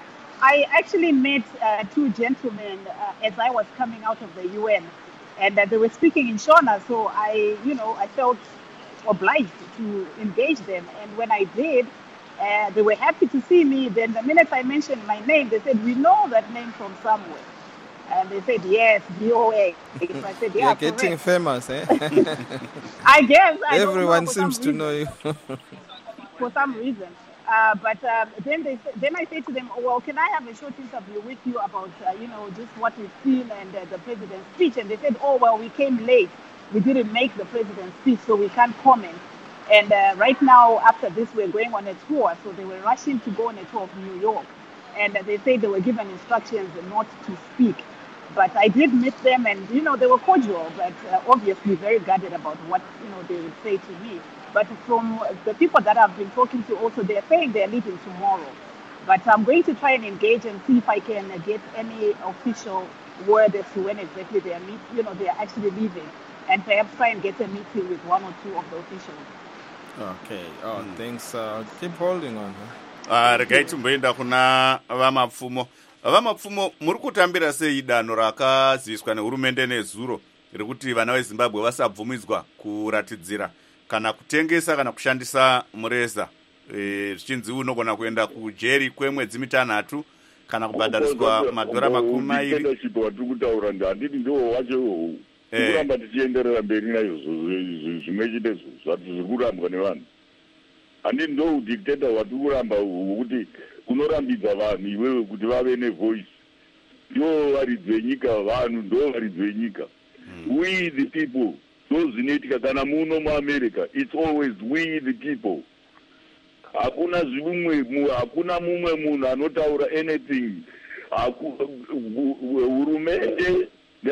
I actually met two gentlemen as I was coming out of the UN. And they were speaking in Shona, so I felt obliged to engage them. And when I did, they were happy to see me. Then the minute I mentioned my name, they said, "We know that name from somewhere." And they said, "Yes, VOA." So I said, "Yeah, you're getting famous, eh?" I guess. Everyone seems to know you. For some reason. But then I said to them, "Well, can I have a short interview with you about, just what we've seen and the president's speech?" And they said, "Oh, well, we came late. We didn't make the president's speech, so we can't comment. And right now, after this, we're going on a tour." So they were rushing to go on a tour of New York. And they said they were given instructions not to speak. But I did meet them, and, they were cordial, but obviously very guarded about what, they would say to me. But from the people that I've been talking to also, they're saying they're leaving tomorrow. But I'm going to try and engage and see if I can get any official word as to when exactly they are actually leaving. And perhaps try and get a meeting with one or two of the officials. Okay. Oh, thanks. Keep holding on. Regai timboenda kuna vamapfumo. Vamapfumo, muri kutambira sei danho rakaziviswa nehurumende nezuro rekuti vana veZimbabwe vasabvumidzwa kuratidzira kana kutengesa kana kushandisa mureza, zvichinzi unogona kuenda kujeri kwemwedzi 6 kana kubhadhariswa madhora 20. Watiri kutaura handiti ndiwo wacho iwowo. Kuramba tichienderera mberi nayo zvimwe chete zvati zviri kurambwa nevanhu. Handiti ndo udictator watiri kuramba kuti unorambidza vanhu iwewe kuti vave nevoice. Ndiwo varidzi venyika, vanhu ndo varidzi venyika. We the people. Zvinoitika kana muno muAmerica, it's always we the people. Hakuna mumwe munhu anotaura anything. Hurumende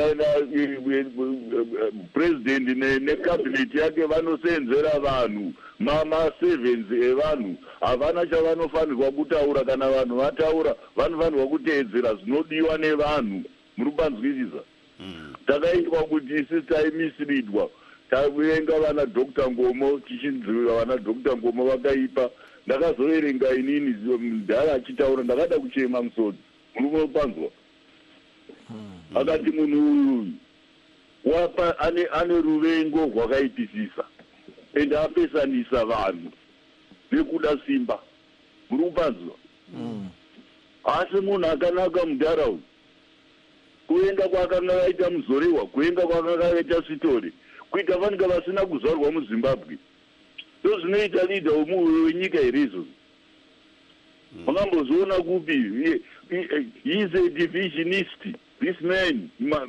president necabinet yake vanosenzera vanhu, servants evanhu. Havana chavanofanirwa kutaura. Kana vanhu vataura vanofanirwa kuteedzera zvinodiwa nevanhu. Muri kupanzwisisa? Takaitwa kuti isi taimisleadwa. Taverenga vana Dr. Ngomo, tichinzira vana Dr. Ngomo vakaipa. Ndakazoverenga inini mudhara achitaura, ndakada kuchema musodzi. Muri kupanzwa? Akati munhu wapa ane ruvengo rwakaipisisa ende apesanisa vanhu nekuda simba. muri kupanzwa asi munhu akanaka muntaraunda kuenda kwakanga vaita muzorewa kuenda kwakanga vaita sitori kuita vanenge vasina kuzvarwa muzimbabwe ndozvinoita leader wenyika here izvozvo makambozoona kupi he is a divisionist. This man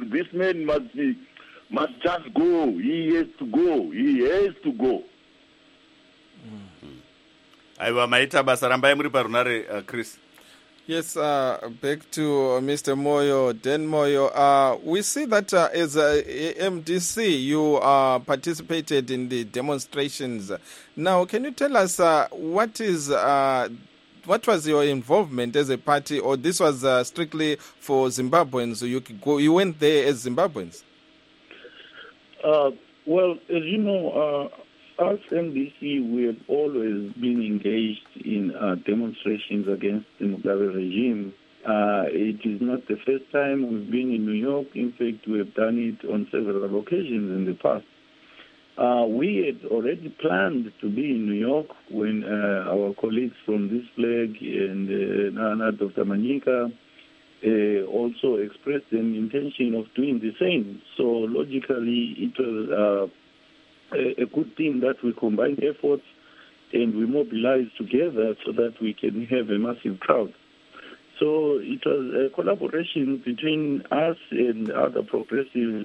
must just go. He has to go. aiwa maita basa rambai muri parunare Chris. Yes, back to Mr. Moyo, Dan Moyo. We see that as MDC, you participated in the demonstrations. Now, can you tell us what was your involvement as a party, or this was strictly for Zimbabweans? So you went there as Zimbabweans? Well, as you know, us MDC, we have always been engaged in demonstrations against the Mugabe regime. It is not the first time we've been in New York. In fact, we have done it on several occasions in the past. We had already planned to be in New York when our colleagues from this flag and Nana Dr. Manyika also expressed an intention of doing the same. So logically, it was a good thing that we combined efforts and we mobilized together so that we can have a massive crowd. So it was a collaboration between us and other progressive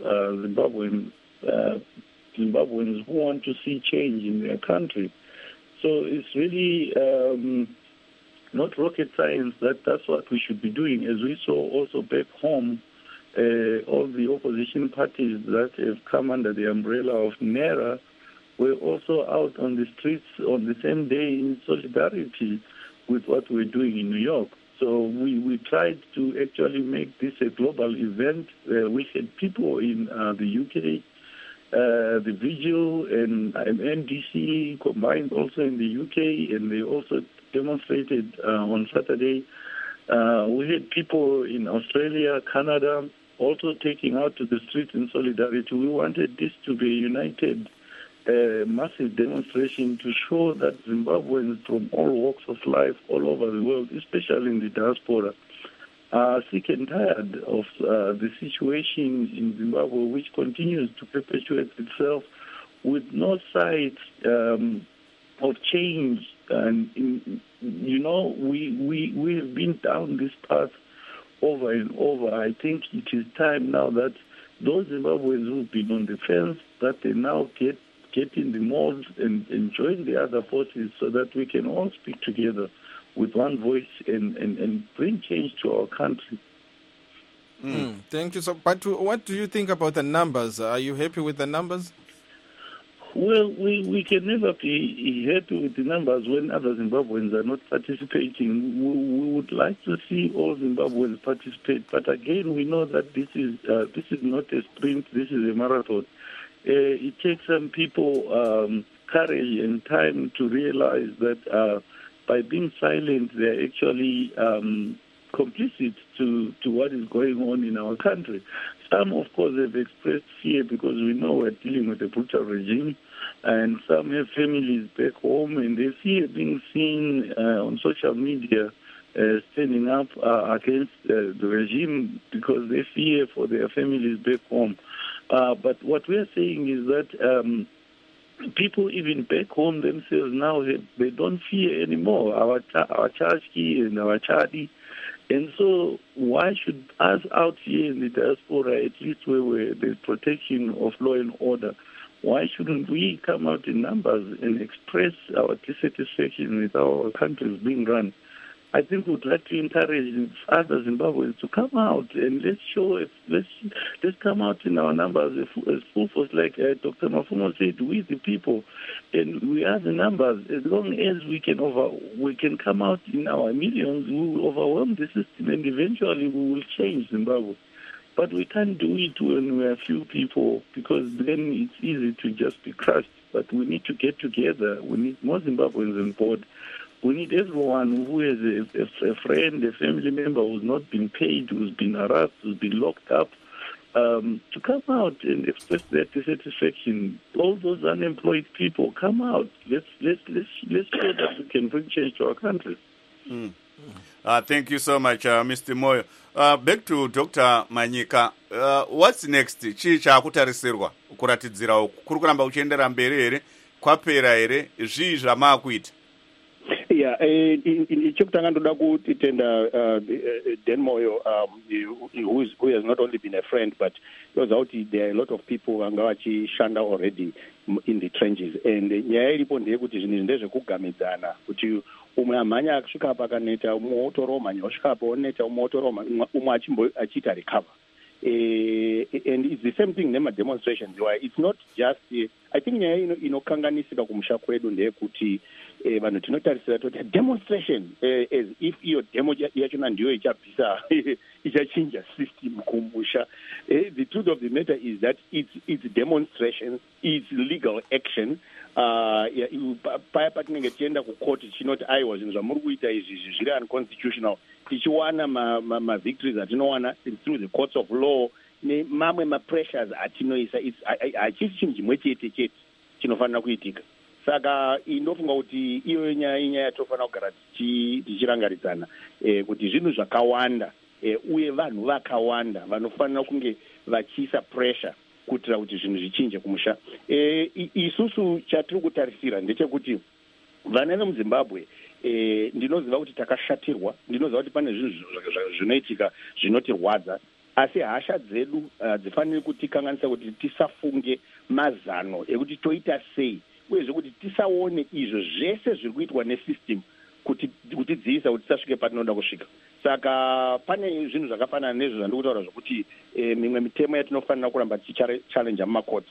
Zimbabweans who want to see change in their country. So it's really not rocket science that's what we should be doing. As we saw also back home, all the opposition parties that have come under the umbrella of NERA were also out on the streets on the same day in solidarity with what we're doing in New York. So we tried to actually make this a global event. We had people in the UK, the Vigil and MDC combined also in the UK, and they also demonstrated on Saturday. We had people in Australia, Canada, also taking out to the streets in solidarity. We wanted this to be a united, massive demonstration to show that Zimbabweans from all walks of life all over the world, especially in the diaspora, are sick and tired of the situation in Zimbabwe, which continues to perpetuate itself with no signs of change. And we have been down this path over and over. I think it is time now that those Zimbabweans who've been on the fence, that they now get in the mold and join the other forces so that we can all speak together with one voice and bring change to our country. Thank you. So, but what do you think about the numbers? Are you happy with the numbers? Well, we can never be happy with the numbers when other Zimbabweans are not participating. We would like to see all Zimbabweans participate, but again, we know that this is not a sprint. This is a marathon. It takes some people courage and time to realize that by being silent, they're actually complicit to what is going on in our country. Some, of course, have expressed fear because we know we're dealing with a brutal regime, and some have families back home, and they fear being seen on social media standing up against the regime because they fear for their families back home. But what we're saying is that people even back home themselves now, they don't fear anymore, our Chachki and our Chadi. And so why should us out here in the diaspora, at least where there's protection of law and order, why shouldn't we come out in numbers and express our dissatisfaction with how our country is being run? I think we'd like to encourage other Zimbabweans to come out and let's come out in our numbers as full force, like Dr. Mafumo said, we the people, and we are the numbers. As long as we can come out in our millions, we will overwhelm the system, and eventually we will change Zimbabwe. But we can't do it when we are few people, because then it's easy to just be crushed. But we need to get together. We need more Zimbabweans on board. We need everyone who has a friend, a family member who's not been paid, who's been harassed, who's been locked up, to come out and express their dissatisfaction. All those unemployed people, come out. Let's show that we can bring change to our country. Thank you so much, Mr. Moyo. Back to Dr. Manyika. What's next? Chii chakutarisirwa kuratidzira uku kuri kuramba uchiendera mberi here kwapera here zvii zvamaakuita? Yeah, chekutanga ndoda kutenda Dan Moyo, who has not only been a friend, but knows out there are a lot of people vanga vachishanda already in the trenches, and nyaya iripo ndeyekuti zvinhu ndezvekugamidzana kuti umwe amhanya akusvika apa akaneta umwe otoromanya osvika apa oneta umwe otoroma umwe achiita recover. And it's the same thing nemademonstrations why it's not just I think nyaya inokanganisika kumusha kwedu ndeyekuti vanhu tinotarisira toti demonstration as if iyo demo yachona ndiyo ichabvisa ichachinja system kumusha. The truth of the matter is that it's demonstration, it's legal action. Paya patinenge tienda kucourt chinoti aiwa zvinhu zvamuri kuita izvi zviri unconstitutional, tichiwana ma-victories atinowana through the courts of law nemamwe ma-pressures atinoisa, hachisi chinhu chimwe chete chinofanira kuitika. Saka inofunga kuti iyo nyaya yatofanira kugara tichirangaridzana kuti zvinhu zvakawanda uye vanhu vakawanda vanofanira kunge vachiisa pressure kuitira kuti zvinhu zvichinje kumusha. Isusu chatiri kutarisira ndechekuti vana vemuzimbabwe ndinoziva kuti takashatirwa, ndinoziva kuti pane zvinhu zvinoitika zvinotirwadza, asi hasha dzedu dzifaniri kutikanganisa kuti tisafunge mazano ekuti toita sei uyezve kuti tisaone izvo zvese zviri kuitwa nesystem kutidziisa kuti tisasvike patinoda kusvika. Saka pane zvinhu zvakafanana nezvo zvandiri kutaura zvokuti mimwe mitemo yatinofanira kuramba tichichallenja mumacourts,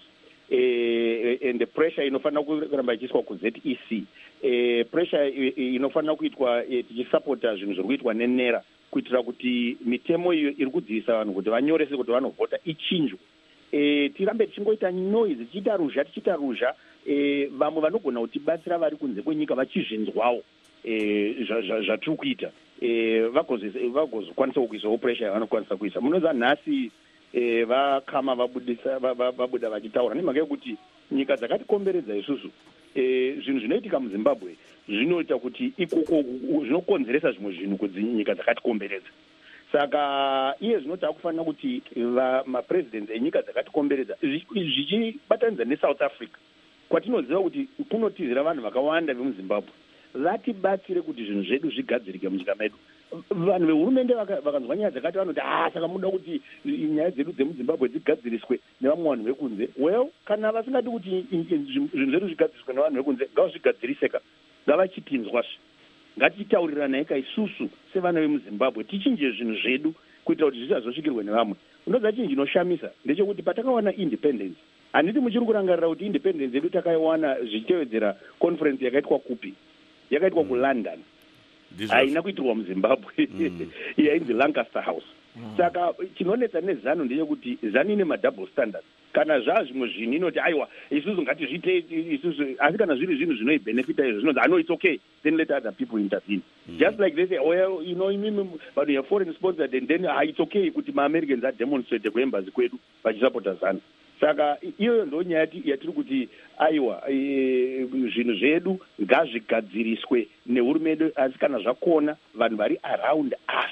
and the pressure inofanira kuramba ichiiswa kuZEC, pressure inofanira kuitwa tichisapota zvinhu zviri kuitwa nenera kuitira kuti mitemo iyo iri kudziisa vanhu kuti vanyorese kuti vanovhota ichinjwe. Tirambe tichingoita noise tichiita ruzha vamwe vanogona kutibatsira vari kunze kwenyika vachizvinzwawo zvatiri kuita vagozokwanisa kuisawo pressure yavanokwanisa kuisa. Munoziva nhasi vakama vabuda vachitaura nemhaka yekuti nyika dzakatikomberedza isusu zvinhu zvinoitika muzimbabwe zvinoita kuti ikoko zvinokonzeresa zvimwe zvinhu kunyika dzakatikomberedza. Saka iye zvino takufanira kuti mapresidents enyika dzakatikomberedza zvichibatanidza neSouth Africa kwatinoziva kuti kunotizira vanhu vakawanda vemuzimbabwe vatibatsire kuti zvinhu zvedu zvigadzirike munyika medu. Vanhu vehurumende vakanzwa nyaya dzakati vanoti saka muda kuti nyaya dzedu dzemuzimbabwe dzigadziriswe nevamwe vanhu vekunze. Well, kana vasingadi kuti zvinhu zvedu zvigadziriswe nevanhu vekunze ngavazvigadziriseka, ngavachipinzwazve. Ngatitaurirane eka isusu sevana vemuzimbabwe tichinje zvinhu zvedu kuitira kuti zvisazosvikirwe nevamwe. Unoziva chinhu chinoshamisa ndechekuti patakawana independence, handiti muchiri kurangarira kuti independence yedu takaiwana zvichitevedzera conference yakaitwa kupi? Yakaitwa kuLondon, haina kuitirwa muzimbabwe. Yainzi Lancaster House. Saka chinonetsa nezano ndechekuti zano ine madouble standards. Kana zvazvimwe zvinhu inoti aiwa isusu ngatizviite isusu, asi kana zviri zvinhu zvinoibenefita izvo zvinonzi no, it's okay, then let other people intervene. Just like they say, well, but you are foreign sponsored, and then it's okay kuti ma-Americans ademonstrate kuembassy kwedu vachisapota zano. Saka iyoyo ndo nyaya yatiri kuti aiwa zvinhu zvedu ngazvigadziriswe nehurumende, asi kana zvakona vanhu vari around us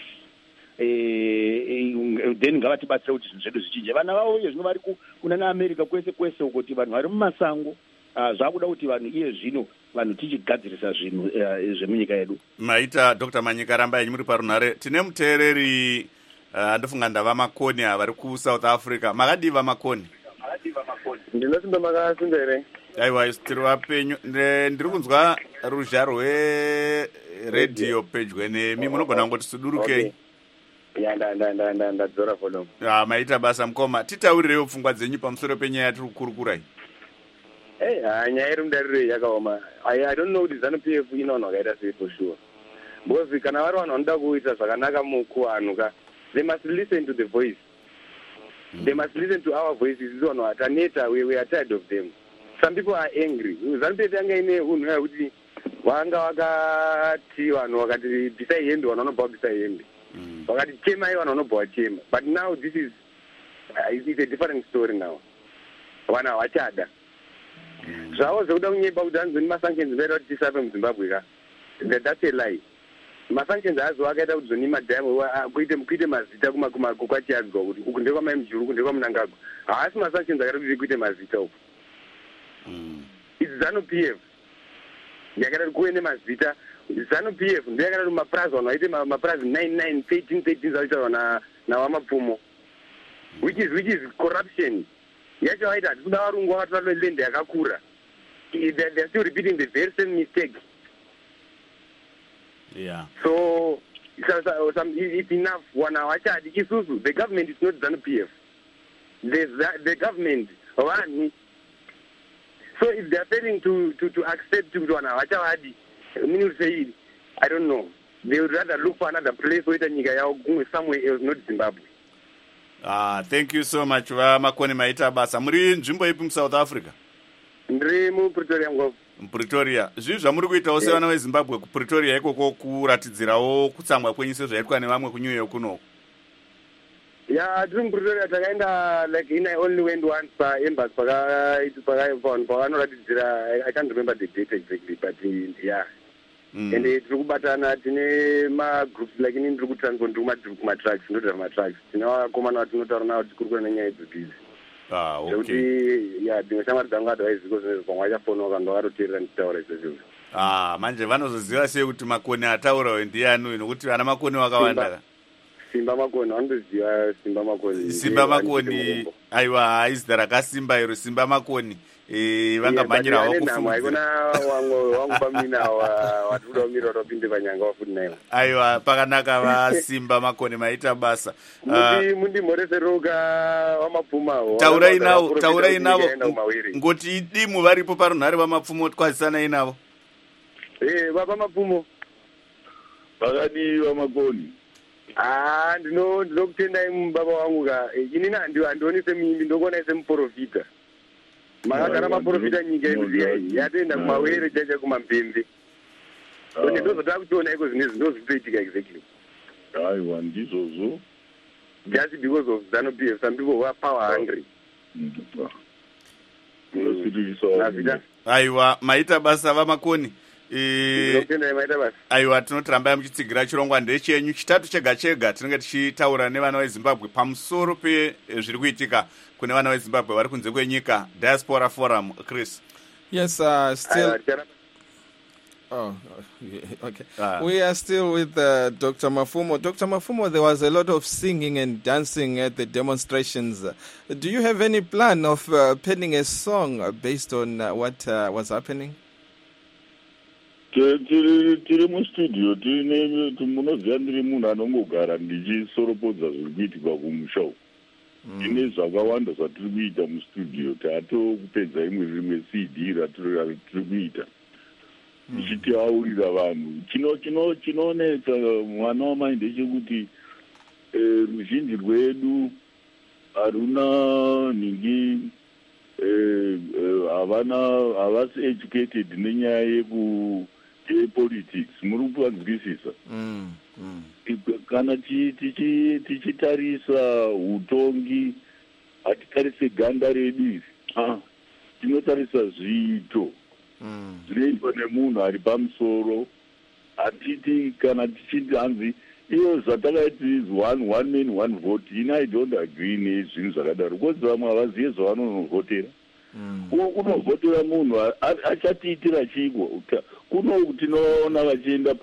then ngavatibatsire kuti zvinhu zvedu zvichinje. Vana vavo iye zvino vari kuna naAmerica kwese kuti vanhu vari mumasango zvakuda kuti vanhu iye zvino vanhu tichigadzirisa zvinhu zvemunyika yedu. Maita Dr. Manyika rambai muri parunhare. Tine muteereri ndofunga ndava makoni vari kuSouth Africa. Makadiva makoni? Ndinosimba makasimba here. Aiwa, tiri vapenyu. Ndiri kunzwa ruzha rweredhiyo pedyo nemi, munogona kungoti sudurukei. Ndadzora volume. Maita basa mukoma. Titaurirewo pfungwa dzenyu pamusoro penyaya yatiri kukurukura iyi. Nyaya iri mudariro yakaoma. I don't know kuti ZANU-PF inoona wakaita sei for sure. Because kana vari vanhu vanoda kuita zvakanaka mukuhanuka, they must listen to the voice. They must listen to our voices. We are tired of them. Some people are angry. ZANU-PF yanga ine unhu yakuti vanga vakati vanhu vakati bvisai hembe vanhu vanobva bvisai hembe. Vakati chemai vanhu vanobva vachema. But now this is it's a different story now. Vanhu havachada. Zvavo zvokuda kunyepa kuti hanzoni masanctions vaida kuti tisape muZimbabwe ka. That's a lie. masanctions azo akaita kuti zvoni madhamu kuite mazita kwachiadzwa kuti uku ndekwamaimjuru uku ndekwamunangagwa haasi masanctions akaita kuti kuite mazita uku idzi ZANU-PF yakaita kuti kuve nemazita ZANU-PF ndeyakaita kuti mapurazi vanhu vaite mapurazi 99 13 zvaitaurwa nawamapfumo which is corruption yacho vaita hatikuda varungu vakatora lende yakakura. They're still repeating the very same mistake. Yeah. So it's enough. The government is not ZANU-PF. The government. So if they are failing to accept meaning to say, I don't know. They would rather look for another place somewhere else, not Zimbabwe. Thank you so much. Makoni Maita Basa. Muri nzvimbo ipi South Africa? Ndiri muPretoria ngoku. Pretoria. Zvinhu zvamuri kuitawo sevana veZimbabwe kuPretoria ikoko kuratidzirawo kutsamwa kwenyu sezvaitwa nevamwe kuNew York kuno. Yeah, tiri muPretoria takaenda I only went once paembassy pakanoratidzira. I can't remember the date exactly, but yeah. And tiri kubatana tine magroups like inini tiri kutransfer ndiri kumatracks ndodhira matracks tine vakomana vatinotaura navo tikurukura nenyaya idzodzizi. Okay. Yeah, dzimwe shamwari dzangu advaisi kozvinezvo pamwe achafonoka ndovatoteerera ndichitaura izvozvo. Manje vanozoziva sei kuti Makoni ataurawo ndiani nokuti vana Makoni vakawanda. Simba Makoni vanondoziva Simba Makoni. Simba Makoni aiwa haizida rakasimba iro Simba Makoni. Vangamhanyirawo kufunga. Haikona wangu pamina watikuda kumira watopinde panyanga wafuti nayo. Aiwa pakanaka vaSimba Makoni Maita Basa. Mundimhoreseroka wamapfumawo. Taurai navo ngoti idimu varipo parunhare vamapfumo twazisanai navo. Vapamapfumo. Pakadi vaMakoni. Ndinokutendai mubaba wangu ka. Inini handioni semimbi ndokuona semuprofita. Makagara maprofita nyika yedu yatoenda kumawere chacha kumambembe. Ndozotava kuchiona iko zvinezvi ndozvitoitika exactly. Aiwa ndizvozvo. Just because of ZANU-PF, some people were power hungry. Aiwa Maita Basa vaMakoni. Aiwa tinotirambai muchitsigira chirongwa ndechenyu chitatu chega chega tinenge tichitaura nevana veZimbabwe pamusoro pezviri kuitika kune vana veZimbabwe vari kunze kwenyika Diaspora Forum. Chris. Yes, still. Oh, okay. We are still with Dr. Mafumo. Dr. Mafumo, there was a lot of singing and dancing at the demonstrations. Do you have any plan of penning a song based on what was happening? Tiri mustudio munoziva ndiri munhu anongogara ndichisoropodza zviri kuitika kumusha uku. Tine zvakawanda zvatiri kuita mustudio. Tatokupedza rimwe CD ratiri kuita tichitiaurira vanhu. Chinoonetsa mwana wamai ndechekuti ruzhinji rwedu haruna ningi havasi educated nenyaya yepolitics. Muri kupanzwisisa. Kana tichitarisa utongi hatitarise ganda redu iri. Tinotarisa zviito zvinoitwa nemunhu ari pamusoro. Hatiti kana tichiti hanzi iyo zvatakaiti one man one vote. I don't agree nezvinhu zvakadaro because vamwe havazive zvavanonovhotera. Unovhotera munhu achatiitira chiko. Kuno tinoona vachienda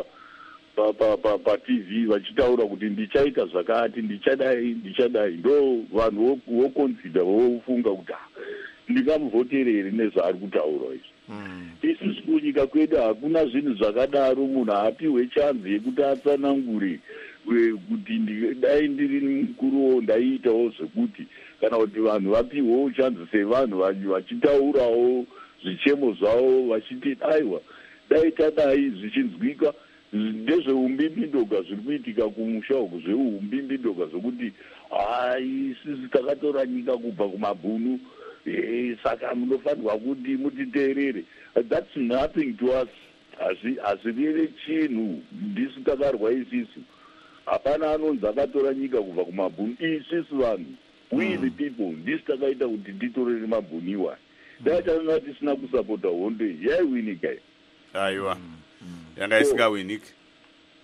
paTV vachitaura kuti ndichaita zvakati ndichadai ndo vanhu voconsider vofunga kuti ndingamuvhotereri nezvaari kutaura izvi. Isusu kunyika kwedu hakuna zvinhu zvakadaro. Munhu haapiwe chanzi yekuti atsanangure kuti dai ndiri mukuruwo ndaiitawo zvekuti kana kuti vanhu vapiwewo chanzi sevanhu vachitaurawo zvichemo zvavo vachiti aiwa dai tadai zvichinzwika. Ndezveumbimbidoga zviri kuitika kumusha uku, zveumbimbidoga zvokuti isusu takatora nyika kubva kumabhunu saka munofanirwa kuti mutiteerere. That's nothing to us. Hazvirere chinhu. Ndisu takarwa isisu. Hapana anonzi akatora nyika kubva kumabhunu. Isisu vanhu, we the people, ndisu takaita kuti titorere mabhunu iwani. Dai tanga tisina kusapota hondo iyi yaiwinika. Aiwa. Yanga isingawiniki.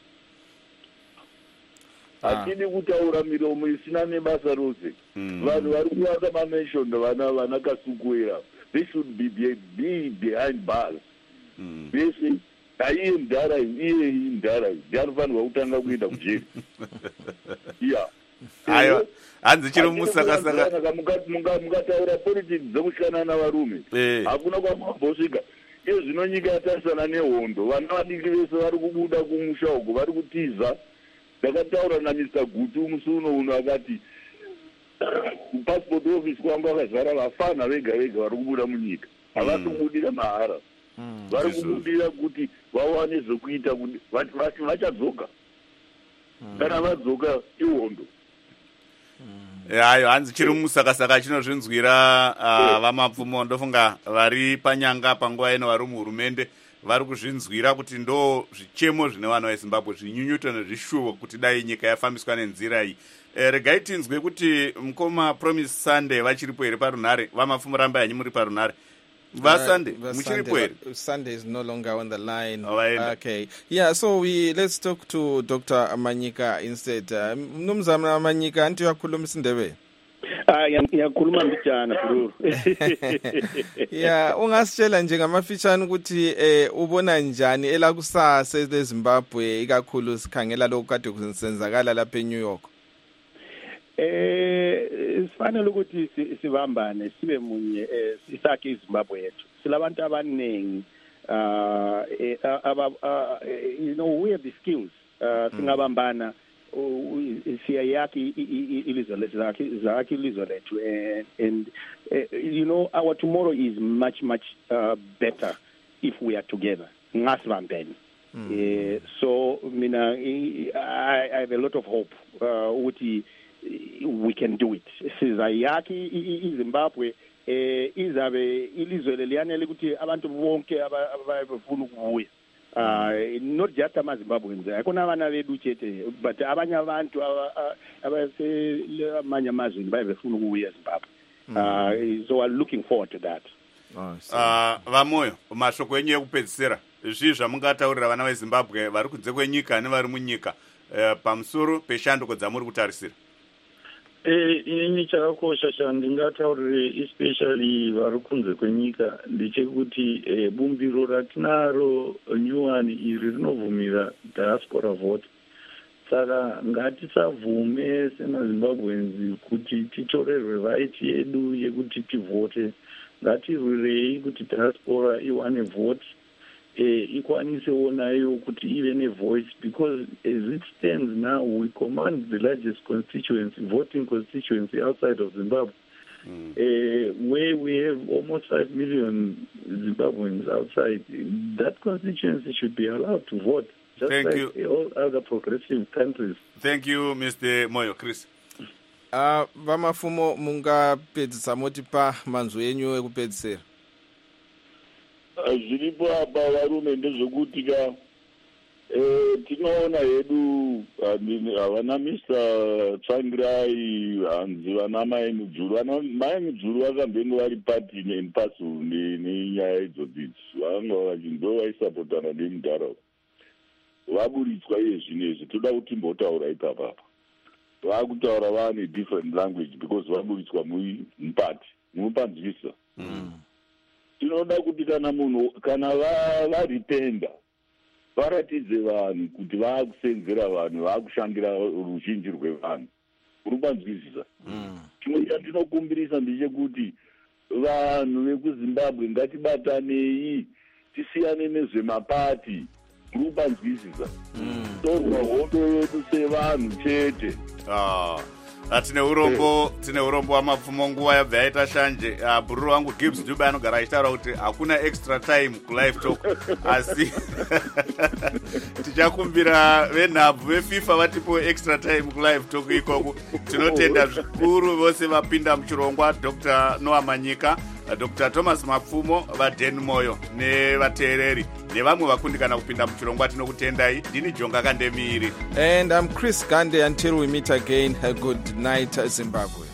hatidi kutaura miromo isina nebasa rose. Vanhu vari kuvaka manation vana Kasukwera, they should be behind bars. Vese aiye mudhara iye mudhara ndianofanirwa kutanga kuenda kujeri. Aiwa, hanzi chiri musakasaka mungataura politics dzekushana navarume hakuna kwamambosvika. Iyo zvino nyika yatarisana nehondo, vana vadiki vese vari kubuda kumusha uko vari kutiza. Ndakataura naMr. Gutu musi uno akati passport office kwangu akazara vafana vega vega vari kubuda munyika, havasi kubudira mahara, vari kubudira kuti vawane zvekuita kuti vachadzoka, kana vadzoka ihondo. Ayo, hanzi chiri musakasaka chinozvinzwira vamapfumo, ndofunga vari panyanga panguva ino vari muhurumende vari kuzvinzwira kuti ndo zvichemo zvine vana veZimbabwe zvinyunyuto nezvishuvo kuti dai nyika yafambiswa nenzira iyi. Regai tinzwe kuti mukoma Promise Sunday vachiripo here parunhare, vamapfumo ramba yanyu muri parunhare. Sunday, muchiripo here? Sunday is no longer on the line. Okay. Yeah, so let's talk to Dr. Manyika instead. Mnumzana Manyika, anti yakhulumisa indebe? Ngiyakhuluma mbijana bro. Yeah, ungasitshela nje ngamafitshane ukuthi ubona njani elakusasa leZimbabwe ikakhulu sikhangela lokho kade kusenzakala lapha eNew York. Sifanele ukuthi sibambane sibe munye sisakhe iZimbabwe yethu. Silabantu abaningi we have the skills. Singabambana siyayakhi ilizwe lethu, and our tomorrow is much better if we are together. Ngasibambene. So mina I have a lot of hope ukuthi we can do it. Sizayakhi iZimbabwe izabe ilizwe leliyanele ukuthi abantu bonke abafuna ukubuya. Not just amaZimbabweans, akuna abana bedu chete, but abanye abantu abasemanye amazweni bayebefuna ukuya eZimbabwe. So I'm looking forward to that. Vamoyo, mashoko enyu ekupedzisira zvii zvamungataurira vana veZimbabwe vari kunze kwenyika nevari munyika pamusoro peshanduko dzamuri kutarisira? Inini chakakosha chandingataurire especially vari kunze kwenyika ndechekuti bumbiro ratinaro nyuwani iri rinovhumira diaspora vote. Saka ngatisavume semaZimbabweans kuti titorerwe right yedu yekuti tivhote. Ngatirwirei kuti diaspora iwane vote, ikwanisewo nayo kuti ive nevoice, because as it stands now we command the largest constituency, voting constituency outside of Zimbabwe, where we have almost 5 million Zimbabweans outside. That constituency should be allowed to vote, just all other progressive countries. Thank you, Mr. Moyo. Chris. Vamafumo mungapedzisa moti pa manzwi enyu ekupedzisira? Zviripo apa varume ndezvekuti tinoona hedu havana Mr. Tsvangirai, hanzi vana Mai Mudzuru. Mai Mudzuru vakambenge vari party and parcel nenyaya idzodzi, vanga vachinzo vaisapotana nemuntaraunda. Vaburitswa iye zvinezvi, toda kuti timbotaura ipapapa. Vakutaura vane different language because vaburitswa mupati munopanzwisa. Tinoda kuti kana varipenda varatidze vanhu kuti vakusenzera vanhu, vakushandira ruzhinji rwevanhu. Unopanzwisisa? Chimwe chandinokumbirisa ndechekuti vanhu vekuZimbabwe ngatibatanei, tisiyane nezvemapati. Unopanzwisisa? Torwa hondo yedu sevanhu chete. Tine urombo wamapfumo nguva yabva yaita shanje. Bhururu wangu Gibbs Dube anogara achitaura kuti hakuna extra time kulive talk, asi tichakumbira venhabvu veFIFA vatipo extra time kulive talk ikoko. Tinotenda zvikuru vose vapinda muchirongwa, Dr. Noah Manyika, Dr. Thomas Mapfumo, vaDen Moyo nevateereri nevamwe vakundikana kupinda muchirongwa. Tinokutendai. Ndini Jonga Kandemiri. And I'm Chris Gande. Until we meet again, a good night, Zimbabwe.